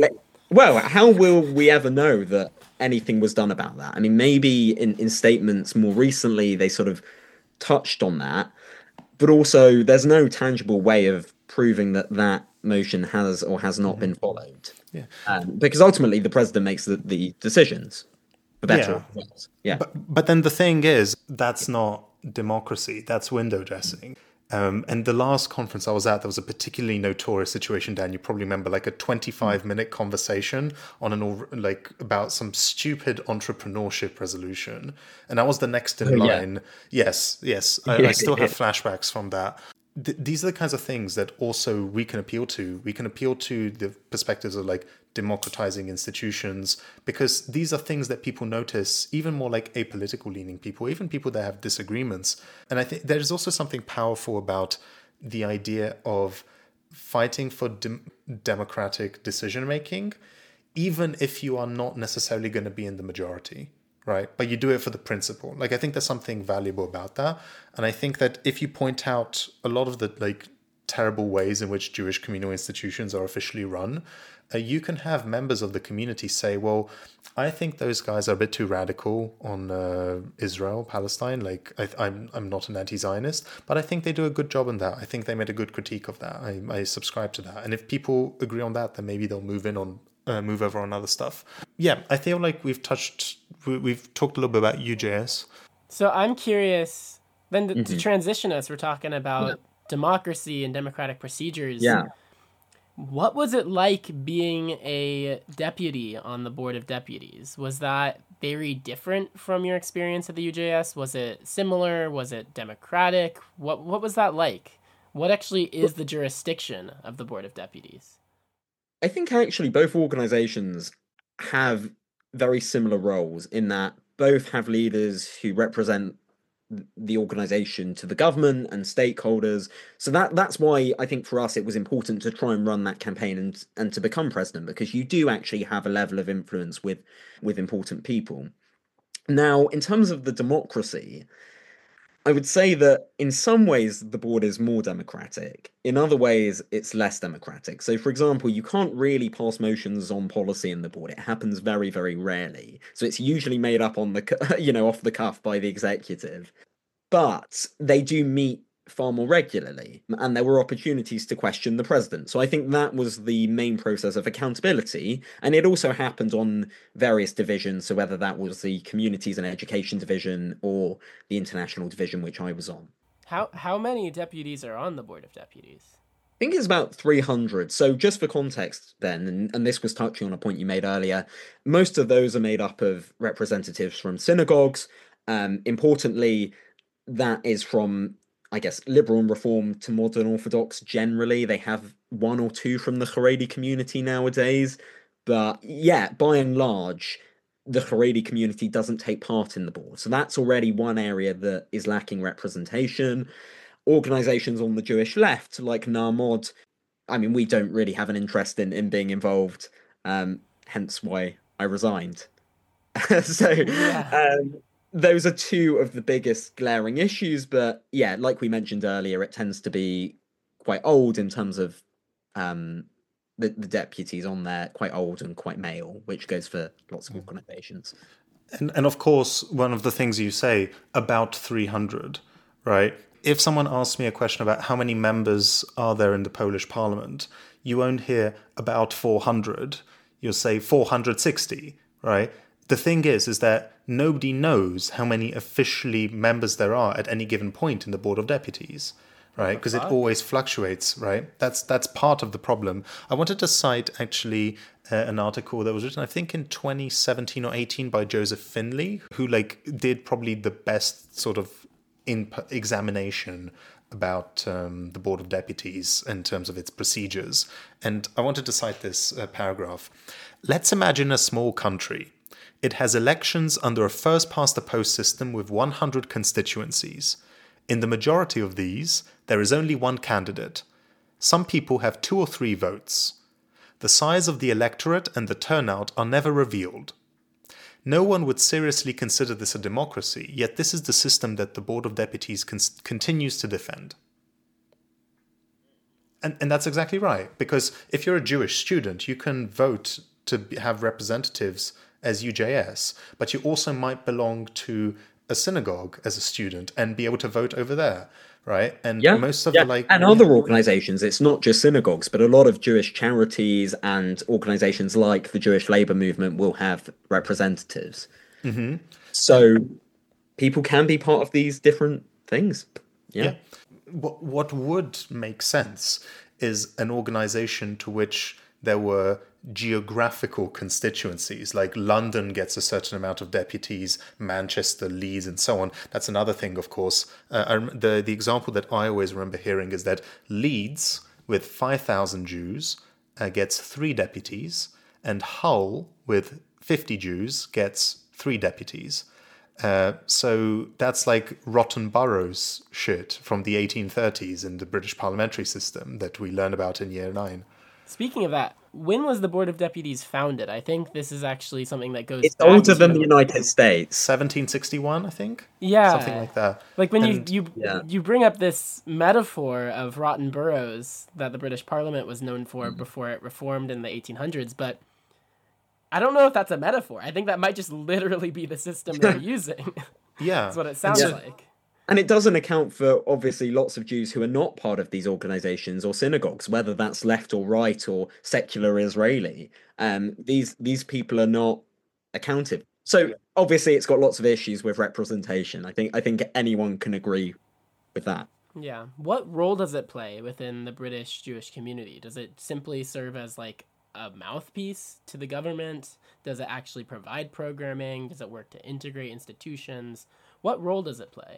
Well, how will we ever know that anything was done about that? I mean, maybe in statements more recently they sort of touched on that, but also there's no tangible way of proving that that motion has or has not been followed. Yeah. Because ultimately the president makes the decisions, for better Yeah. or for worse. Yeah. But then the thing is, that's not democracy. That's window dressing. And the last conference I was at, there was a particularly notorious situation, Dan. You probably remember, like a 25-minute conversation on about some stupid entrepreneurship resolution, and I was the next in yeah. line. Yes, I still have flashbacks from that. These are the kinds of things that also we can appeal to. We can appeal to the perspectives of like democratizing institutions, because these are things that people notice, even more like apolitical leaning people, even people that have disagreements. And I think there's also something powerful about the idea of fighting for democratic decision making, even if you are not necessarily going to be in the majority. Right. But you do it for the principle. Like, I think there's something valuable about that. And I think that if you point out a lot of the like terrible ways in which Jewish communal institutions are officially run, you can have members of the community say, well, I think those guys are a bit too radical on Israel, Palestine. Like, I'm not an anti-Zionist, but I think they do a good job in that. I think they made a good critique of that. I subscribe to that. And if people agree on that, then maybe they'll move over on other stuff. Yeah, I feel like we've talked a little bit about UJS. So I'm curious, then to transition us, we're talking about democracy and democratic procedures. Yeah. What was it like being a deputy on the Board of Deputies? Was that very different from your experience at the UJS? Was it similar? Was it democratic? What was that like? What actually is the jurisdiction of the Board of Deputies? I think actually both organizations have very similar roles in that both have leaders who represent the organization to the government and stakeholders. So that's why I think for us it was important to try and run that campaign and to become president, because you do actually have a level of influence with important people. Now, in terms of the democracy, I would say that in some ways the board is more democratic. In other ways, it's less democratic. So, for example, you can't really pass motions on policy in the board. It happens very, very rarely. So it's usually made up on the, off the cuff by the executive. But they do meet far more regularly, and there were opportunities to question the president. So I think that was the main process of accountability, and it also happened on various divisions. So whether that was the communities and education division or the international division, which I was on. How many deputies are on the Board of Deputies? I think it's about 300. So just for context then, and this was touching on a point you made earlier, most of those are made up of representatives from synagogues. Importantly, that is from, I guess, liberal and reform to modern Orthodox generally. They have one or two from the Haredi community nowadays. But yeah, by and large, the Haredi community doesn't take part in the board. So that's already one area that is lacking representation. Organizations on the Jewish left, like Na'amod, I mean, we don't really have an interest in being involved, hence why I resigned. Those are two of the biggest glaring issues, but yeah, like we mentioned earlier, it tends to be quite old in terms of the deputies on there, quite old and quite male, which goes for lots of organizations. And of course, one of the things you say, about 300, right? If someone asks me a question about how many members are there in the Polish parliament, you won't hear about 400. You'll say 460, right? The thing is that nobody knows how many officially members there are at any given point in the Board of Deputies, right? Because it always fluctuates, right? That's part of the problem. I wanted to cite actually an article that was written, I think, in 2017 or 18 by Joseph Finley, who did probably the best sort of examination about the Board of Deputies in terms of its procedures. And I wanted to cite this paragraph. Let's imagine a small country. It has elections under a first-past-the-post system with 100 constituencies. In the majority of these, there is only one candidate. Some people have 2 or 3 votes. The size of the electorate and the turnout are never revealed. No one would seriously consider this a democracy, yet this is the system that the Board of Deputies continues to defend. And that's exactly right, because if you're a Jewish student, you can vote have representatives as UJS, but you also might belong to a synagogue as a student and be able to vote over there, right? And most of the and other organizations, it's not just synagogues, but a lot of Jewish charities and organizations like the Jewish labor movement will have representatives. Mm-hmm. So people can be part of these different things. Yeah. What would make sense is an organization to which there were geographical constituencies, like London gets a certain amount of deputies, Manchester, Leeds, and so on. That's another thing, of course. The example that I always remember hearing is that Leeds, with 5,000 Jews, gets 3 deputies, and Hull, with 50 Jews, gets 3 deputies. So that's like rotten boroughs shit from the 1830s in the British parliamentary system that we learn about in year 9. Speaking of that, when was the Board of Deputies founded? I think this is actually something that goes It's back older to than the United States. 1761, I think? Yeah. Something like that. Like when you bring up this metaphor of rotten boroughs that the British Parliament was known for before it reformed in the 1800s, but I don't know if that's a metaphor. I think that might just literally be the system they're using. Yeah. That's what it sounds like. And it doesn't account for, obviously, lots of Jews who are not part of these organizations or synagogues, whether that's left or right or secular Israeli. These people are not accounted. So obviously it's got lots of issues with representation. I think anyone can agree with that. Yeah. What role does it play within the British Jewish community? Does it simply serve as like a mouthpiece to the government? Does it actually provide programming? Does it work to integrate institutions? What role does it play?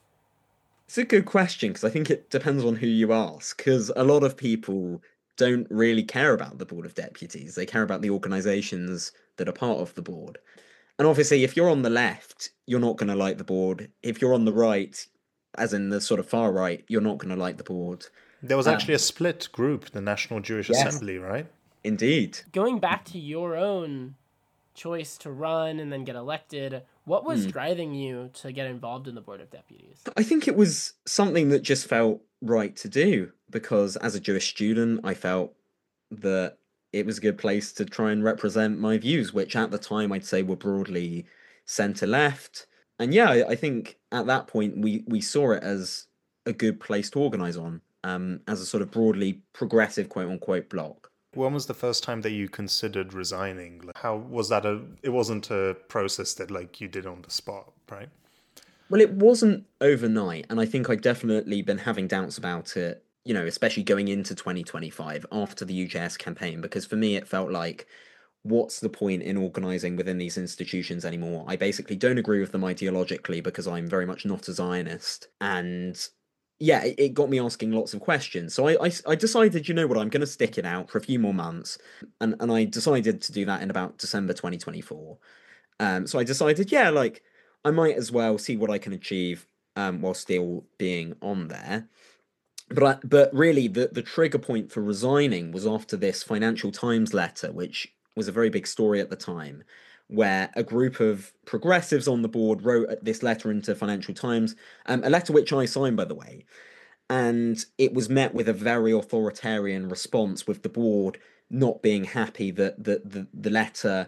It's a good question, because I think it depends on who you ask, because a lot of people don't really care about the Board of Deputies. They care about the organizations that are part of the board. And obviously, if you're on the left, you're not going to like the board. If you're on the right, as in the sort of far right, you're not going to like the board. There was actually a split group, the National Jewish Assembly, right? Indeed. Going back to your own choice to run and then get elected, what was driving you to get involved in the Board of Deputies? I think it was something that just felt right to do, because as a Jewish student, I felt that it was a good place to try and represent my views, which at the time I'd say were broadly centre-left. And yeah, I think at that point we saw it as a good place to organise on, as a sort of broadly progressive quote-unquote bloc. When was the first time that you considered resigning? How was that? It wasn't a process that like you did on the spot, right? Well, it wasn't overnight, and I think I'd definitely been having doubts about it, you know, especially going into 2025 after the UJS campaign, because for me it felt like, what's the point in organising within these institutions anymore? I basically don't agree with them ideologically because I'm very much not a Zionist, and yeah, it got me asking lots of questions. So I decided, you know what, I'm going to stick it out for a few more months. And I decided to do that in about December 2024. So I decided, yeah, like, I might as well see what I can achieve while still being on there. But really, the trigger point for resigning was after this Financial Times letter, which was a very big story at the time, where a group of progressives on the board wrote this letter into Financial Times, a letter which I signed, by the way, and it was met with a very authoritarian response, with the board not being happy that the letter,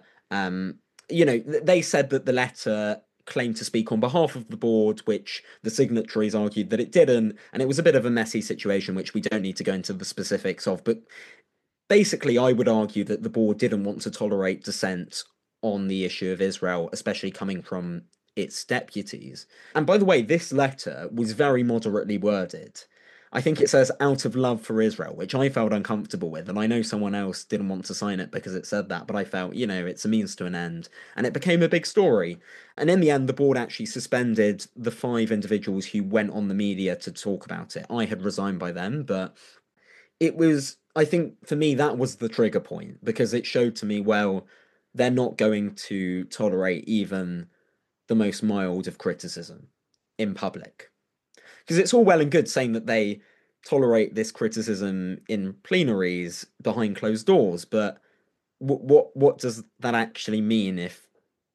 they said that the letter claimed to speak on behalf of the board, which the signatories argued that it didn't, and it was a bit of a messy situation, which we don't need to go into the specifics of, but basically I would argue that the board didn't want to tolerate dissent on the issue of Israel, especially coming from its deputies. And by the way, this letter was very moderately worded. I think it says "out of love for Israel," which I felt uncomfortable with, and I know someone else didn't want to sign it because it said that, but I felt, it's a means to an end, and it became a big story. And in the end, the board actually suspended the 5 individuals who went on the media to talk about it. I had resigned by then, but it was, I think, for me, that was the trigger point, because it showed to me, well, they're not going to tolerate even the most mild of criticism in public. Because it's all well and good saying that they tolerate this criticism in plenaries behind closed doors, but what does that actually mean if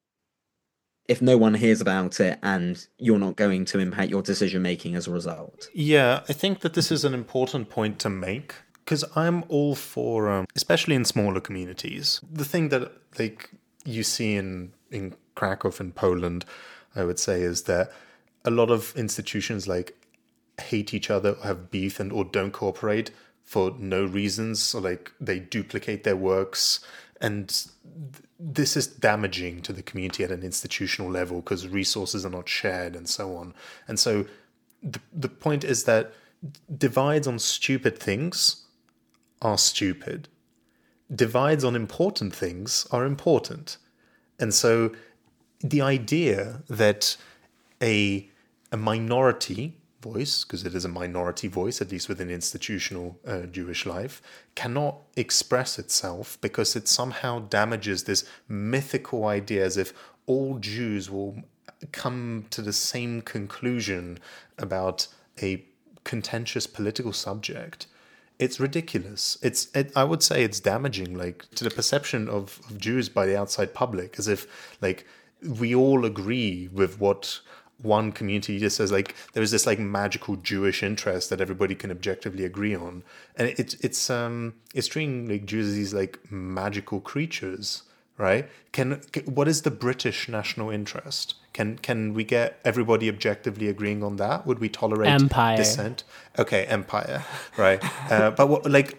no one hears about it and you're not going to impact your decision making as a result? Yeah, I think that this is an important point to make, because I'm all for, especially in smaller communities, the thing that like you see in Krakow in Poland, I would say, is that a lot of institutions like hate each other, or have beef, and or don't cooperate for no reasons, or like they duplicate their works, and this is damaging to the community at an institutional level because resources are not shared and so on. And so the point is that divides on stupid things are stupid. Divides on important things are important. And so the idea that a minority voice, because it is a minority voice, at least within institutional Jewish life, cannot express itself because it somehow damages this mythical idea as if all Jews will come to the same conclusion about a contentious political subject. It's ridiculous. I would say it's damaging, like, to the perception of Jews by the outside public, as if like we all agree with what one community just says. Like there is this like magical Jewish interest that everybody can objectively agree on, and it's treating like Jews as these like magical creatures, right? What is the British national interest? Can we get everybody objectively agreeing on that? Would we tolerate Empire. dissent? Okay, empire, right? But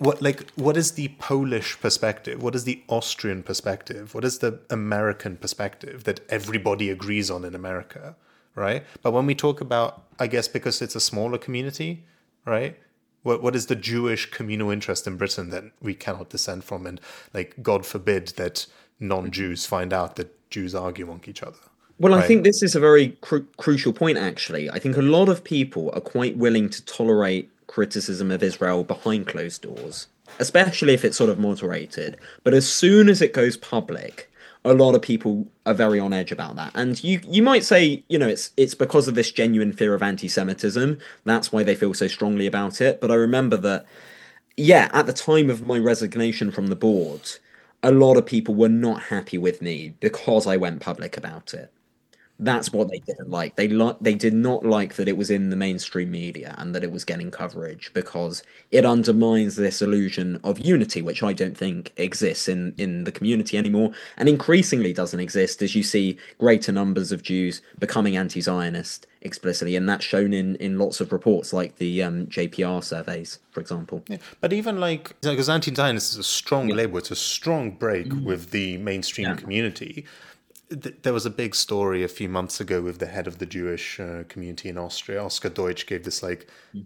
what is the Polish perspective? What is the Austrian perspective? What is the American perspective that everybody agrees on in America, right? But when we talk about, I guess because it's a smaller community, right? What is the Jewish communal interest in Britain that we cannot dissent from? And like, God forbid that non-Jews find out that Jews argue among each other. Well, I Right. think this is a very crucial point, actually. I think a lot of people are quite willing to tolerate criticism of Israel behind closed doors, especially if it's sort of moderated. But as soon as it goes public, a lot of people are very on edge about that. And you might say, it's because of this genuine fear of anti-Semitism. That's why they feel so strongly about it. But I remember that, yeah, at the time of my resignation from the board, a lot of people were not happy with me because I went public about it. That's what they didn't like. They did not like that it was in the mainstream media and that it was getting coverage, because it undermines this illusion of unity, which I don't think exists in the community anymore, and increasingly doesn't exist as you see greater numbers of Jews becoming anti-Zionist explicitly, and that's shown in lots of reports like the JPR surveys, for example. Yeah, but even like, because anti-Zionist is a strong label, it's a strong break with the mainstream community. There was a big story a few months ago with the head of the Jewish community in Austria. Oscar Deutsch gave this like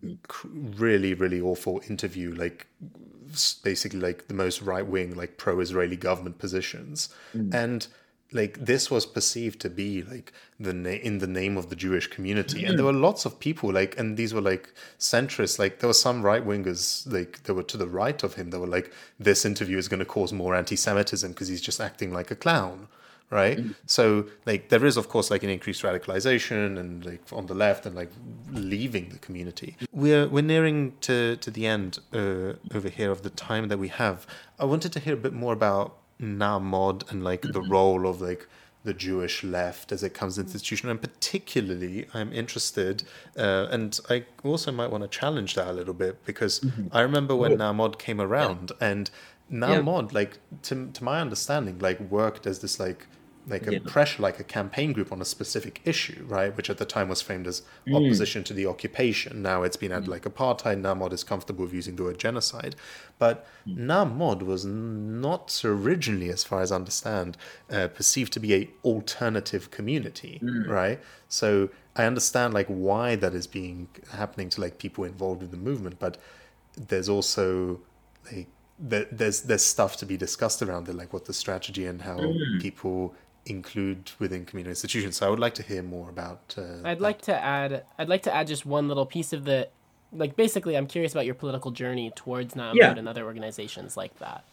really, really awful interview, like basically like the most right-wing, like pro-Israeli government positions. And like this was perceived to be like in the name of the Jewish community. And there were lots of people like, and these were like centrists, like there were some right-wingers, like they were to the right of him, that were like, this interview is going to cause more anti-Semitism because he's just acting like a clown. Right. So like there is, of course, like an increased radicalization and like on the left and like leaving the community. We're nearing to the end over here of the time that we have. I wanted to hear a bit more about Na'amod and like the role of like the Jewish left as it comes to institution, and particularly I'm interested, and I also might want to challenge that a little bit, because I remember when Na'amod came around, and Na'amod, like to my understanding, like worked as this like a pressure, like a campaign group on a specific issue, right? Which at the time was framed as opposition to the occupation. Now it's been added like apartheid. Na'amod is comfortable with using the word genocide. But Na'amod was not originally, as far as I understand, perceived to be a alternative community, right? So I understand like why that is happening to like people involved in the movement, but there's also like there's stuff to be discussed around it, like what the strategy and how people include within community institutions. So I would like to hear more about. I'd like to add just one little piece of the, like basically I'm curious about your political journey towards Na'amod and other organizations like that.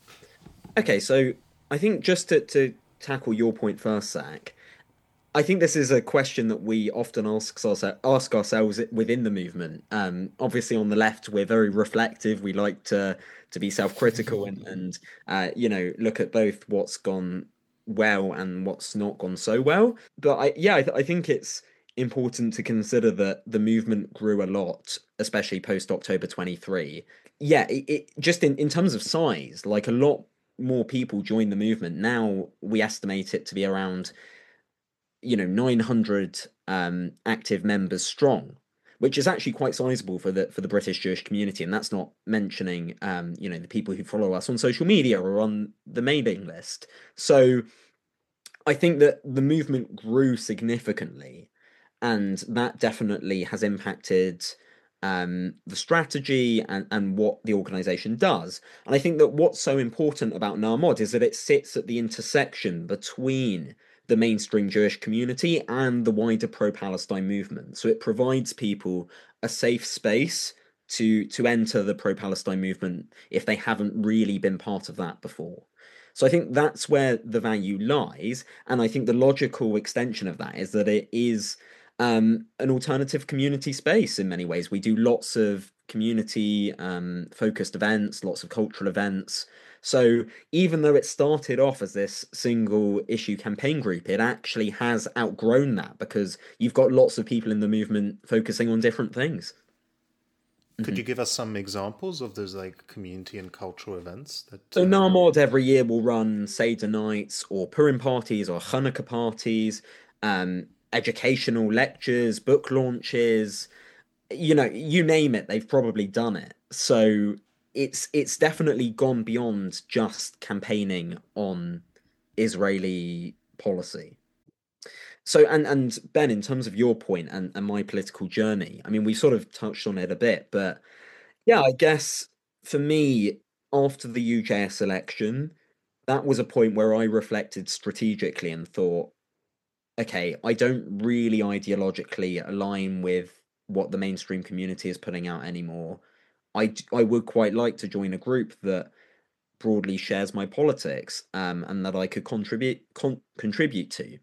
Okay, so I think just to tackle your point first, Zach, I think this is a question that we often ask ourselves within the movement. Obviously, on the left, we're very reflective. We like to be self-critical and look at both what's gone well and what's not gone so well. But I think it's important to consider that the movement grew a lot, especially post October 23. yeah, it just in terms of size, like a lot more people join the movement now. We estimate it to be around 900 active members strong, which is actually quite sizable for the British Jewish community, and that's not mentioning the people who follow us on social media or on the mailing list. So I think that the movement grew significantly, and that definitely has impacted the strategy and what the organization does. And I think that what's so important about Nahmod is that it sits at the intersection between the mainstream Jewish community and the wider pro-Palestine movement. So it provides people a safe space to enter the pro-Palestine movement if they haven't really been part of that before. So I think that's where the value lies, and I think the logical extension of that is that it is an alternative community space in many ways. We do lots of community focused events, lots of cultural events. So even though it started off as this single issue campaign group, it actually has outgrown that because you've got lots of people in the movement focusing on different things. Could Mhm. you give us some examples of those like community and cultural events that So Narmod every year will run Seder nights or Purim parties or Hanukkah parties, educational lectures, book launches, you name it, they've probably done it. So it's definitely gone beyond just campaigning on Israeli policy. So and Ben, in terms of your point and my political journey, I mean, we sort of touched on it a bit, but yeah, I guess for me, after the UJS election, that was a point where I reflected strategically and thought, okay, I don't really ideologically align with what the mainstream community is putting out anymore. I would quite like to join a group that broadly shares my politics, and that I could contribute to.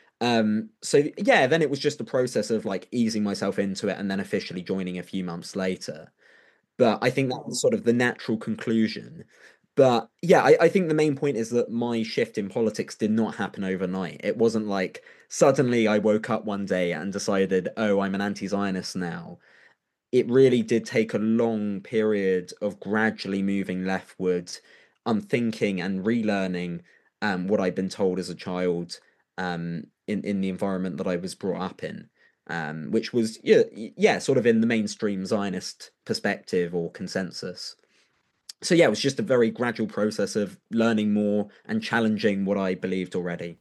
So yeah, then it was just a process of like easing myself into it and then officially joining a few months later. But I think that was sort of the natural conclusion. But yeah, I think the main point is that my shift in politics did not happen overnight. It wasn't like suddenly I woke up one day and decided, oh, I'm an anti-Zionist now. It really did take a long period of gradually moving leftward, unthinking and relearning what I'd been told as a child in the environment that I was brought up in, which was yeah, sort of in the mainstream Zionist perspective or consensus. So yeah, it was just a very gradual process of learning more and challenging what I believed already.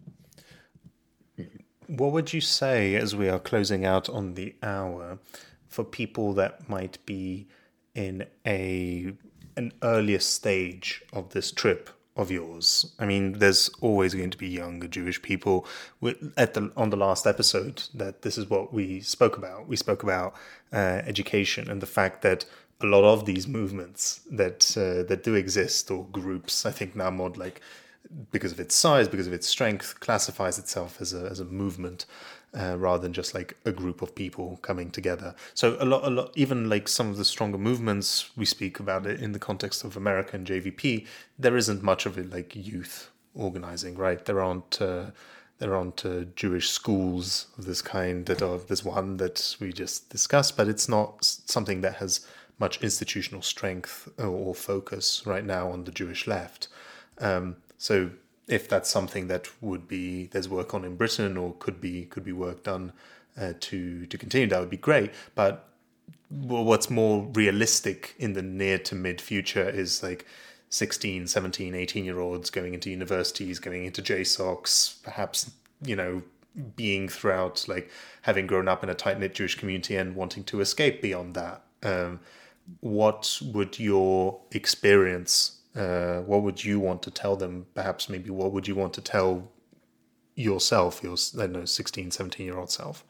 what would you say as we are closing out on the hour for people that might be in an earlier stage of this trip of yours? I mean, there's always going to be younger Jewish people. On the last episode, that this is what we spoke about. We spoke about education and the fact that a lot of these movements that do exist, or groups, I think now more like, because of its size, because of its strength, classifies itself as a movement, rather than just like a group of people coming together. So a lot, even like some of the stronger movements, we speak about it in the context of America and JVP. There isn't much of it like youth organizing, right? There aren't Jewish schools of this kind that are. There's one that we just discussed, but it's not something that has much institutional strength or focus right now on the Jewish left. So if that's something that there's work on in Britain, or could be work done to continue, that would be great. But what's more realistic in the near to mid future is like 16, 17, 18-year olds going into universities, going into JSOCs, perhaps, being throughout, like having grown up in a tight-knit Jewish community and wanting to escape beyond that. What would your experience, what would you want to tell them? Perhaps maybe what would you want to tell yourself, your, I don't know, 16, 17-year-old self?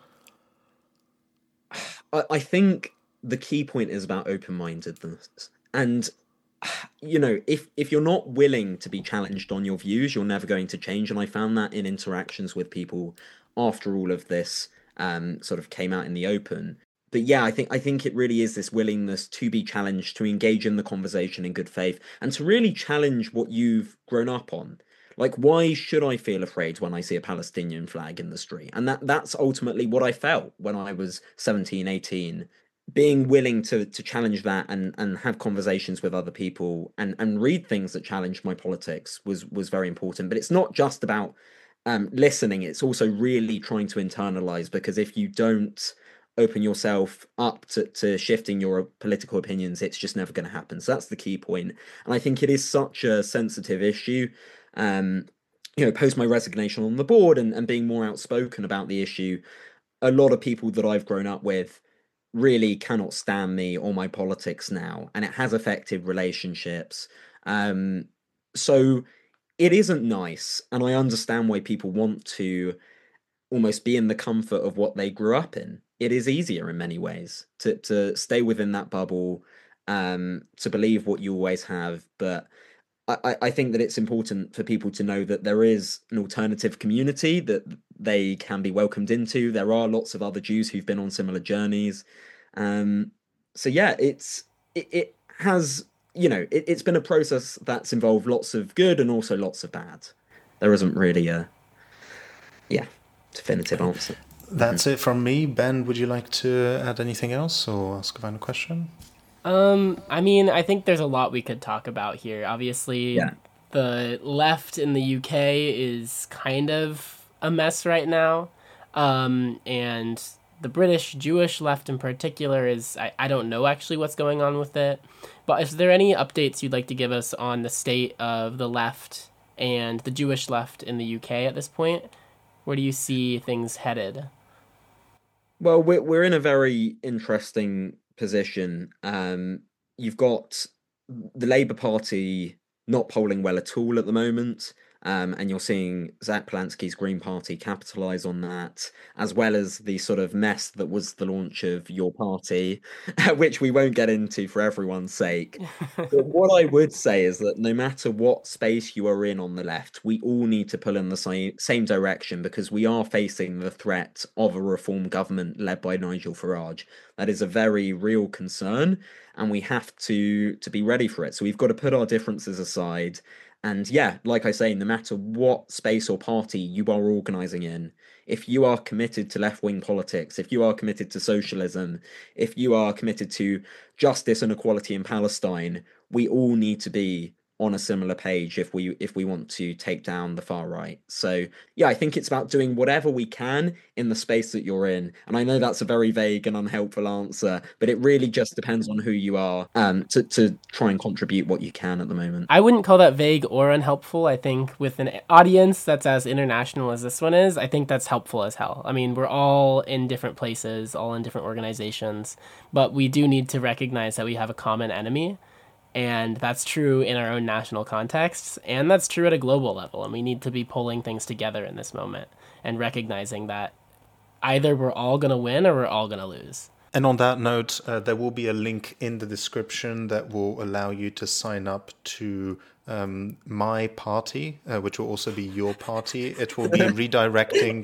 I think the key point is about open-mindedness. And if you're not willing to be challenged on your views, you're never going to change. And I found that in interactions with people after all of this sort of came out in the open. But yeah, I think it really is this willingness to be challenged, to engage in the conversation in good faith, and to really challenge what you've grown up on. Like, why should I feel afraid when I see a Palestinian flag in the street? And that's ultimately what I felt when I was 17, 18, being willing to challenge that and have conversations with other people and read things that challenged my politics was very important. But it's not just about listening, it's also really trying to internalize, because if you don't open yourself up to shifting your political opinions, it's just never going to happen. So that's the key point. And I think it is such a sensitive issue. Post my resignation on the board and being more outspoken about the issue, a lot of people that I've grown up with really cannot stand me or my politics now, and it has affected relationships. So it isn't nice, and I understand why people want to almost be in the comfort of what they grew up in. It is easier in many ways to stay within that bubble, to believe what you always have. But I think that it's important for people to know that there is an alternative community that they can be welcomed into. There are lots of other Jews who've been on similar journeys. So yeah, it has, it's been a process that's involved lots of good and also lots of bad. There isn't really a definitive answer. That's it from me. Ben, would you like to add anything else or ask a final question? I mean, I think there's a lot we could talk about here. Obviously, the left in the UK is kind of a mess right now. And the British Jewish left in particular is, I don't know actually what's going on with it. But is there any updates you'd like to give us on the state of the left and the Jewish left in the UK at this point? Where do you see things headed? Well, we're in a very interesting position. You've got the Labour Party not polling well at all at the moment, and you're seeing Zach Polanski's Green Party capitalise on that, as well as the sort of mess that was the launch of your party, which we won't get into for everyone's sake. But what I would say is that no matter what space you are in on the left, we all need to pull in the same direction, because we are facing the threat of a reform government led by Nigel Farage. That is a very real concern, and we have to be ready for it. So we've got to put our differences aside. And yeah, like I say, no matter what space or party you are organising in, if you are committed to left-wing politics, if you are committed to socialism, if you are committed to justice and equality in Palestine, we all need to be on a similar page if we want to take down the far right. So yeah, I think it's about doing whatever we can in the space that you're in. And I know that's a very vague and unhelpful answer, but it really just depends on who you are, to try and contribute what you can at the moment. I wouldn't call that vague or unhelpful. I think with an audience that's as international as this one is, I think that's helpful as hell. I mean, we're all in different places, all in different organizations, but we do need to recognize that we have a common enemy. And that's true in our own national contexts, and that's true at a global level. And we need to be pulling things together in this moment and recognizing that either we're all going to win or we're all going to lose. And on that note, there will be a link in the description that will allow you to sign up to my party, which will also be your party. It will be redirecting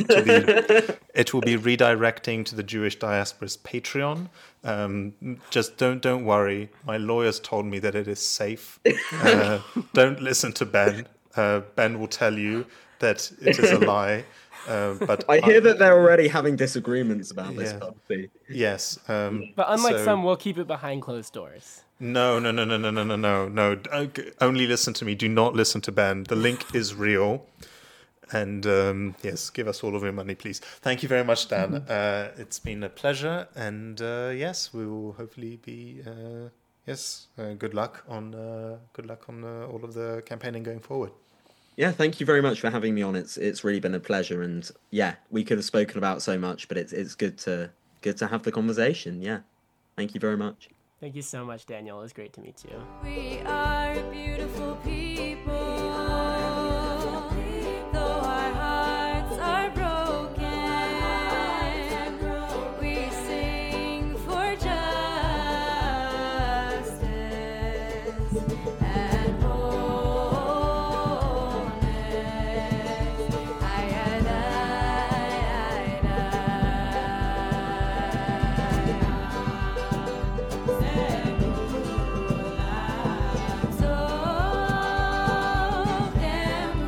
to the Jewish Diaspora's Patreon. Just don't worry. My lawyers told me that it is safe. Don't listen to Ben. Ben will tell you that it is a lie. But I hear that they're already having disagreements about this party. Yes. But unlike some, we'll keep it behind closed doors. No. Only listen to me. Do not listen to Ben. The link is real. And yes, give us all of your money, please. Thank you very much, Dan. It's been a pleasure. And yes, we will hopefully be... good luck on all of the campaigning going forward. Yeah, thank you very much for having me on. It's really been a pleasure, and yeah, we could have spoken about so much, but it's good to have the conversation. Yeah, thank you very much. Thank you so much, Daniel. It was great to meet you. We are beautiful people. Though our hearts are broken, we sing for justice and so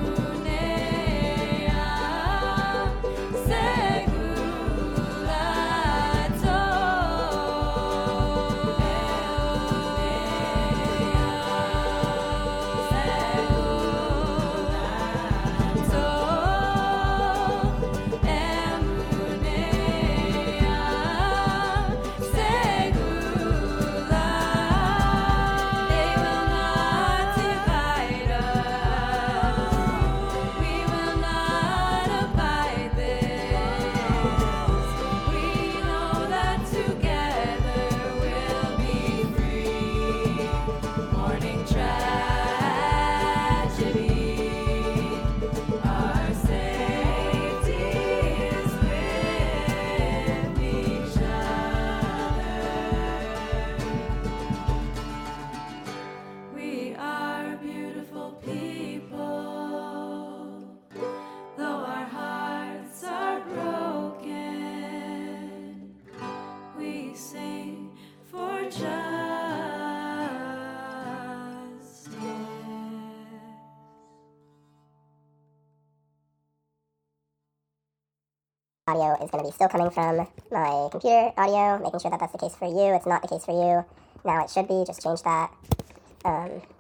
audio is going to be still coming from my computer audio, making sure that that's the case for you. It's not the case for you. Now it should be, just change that.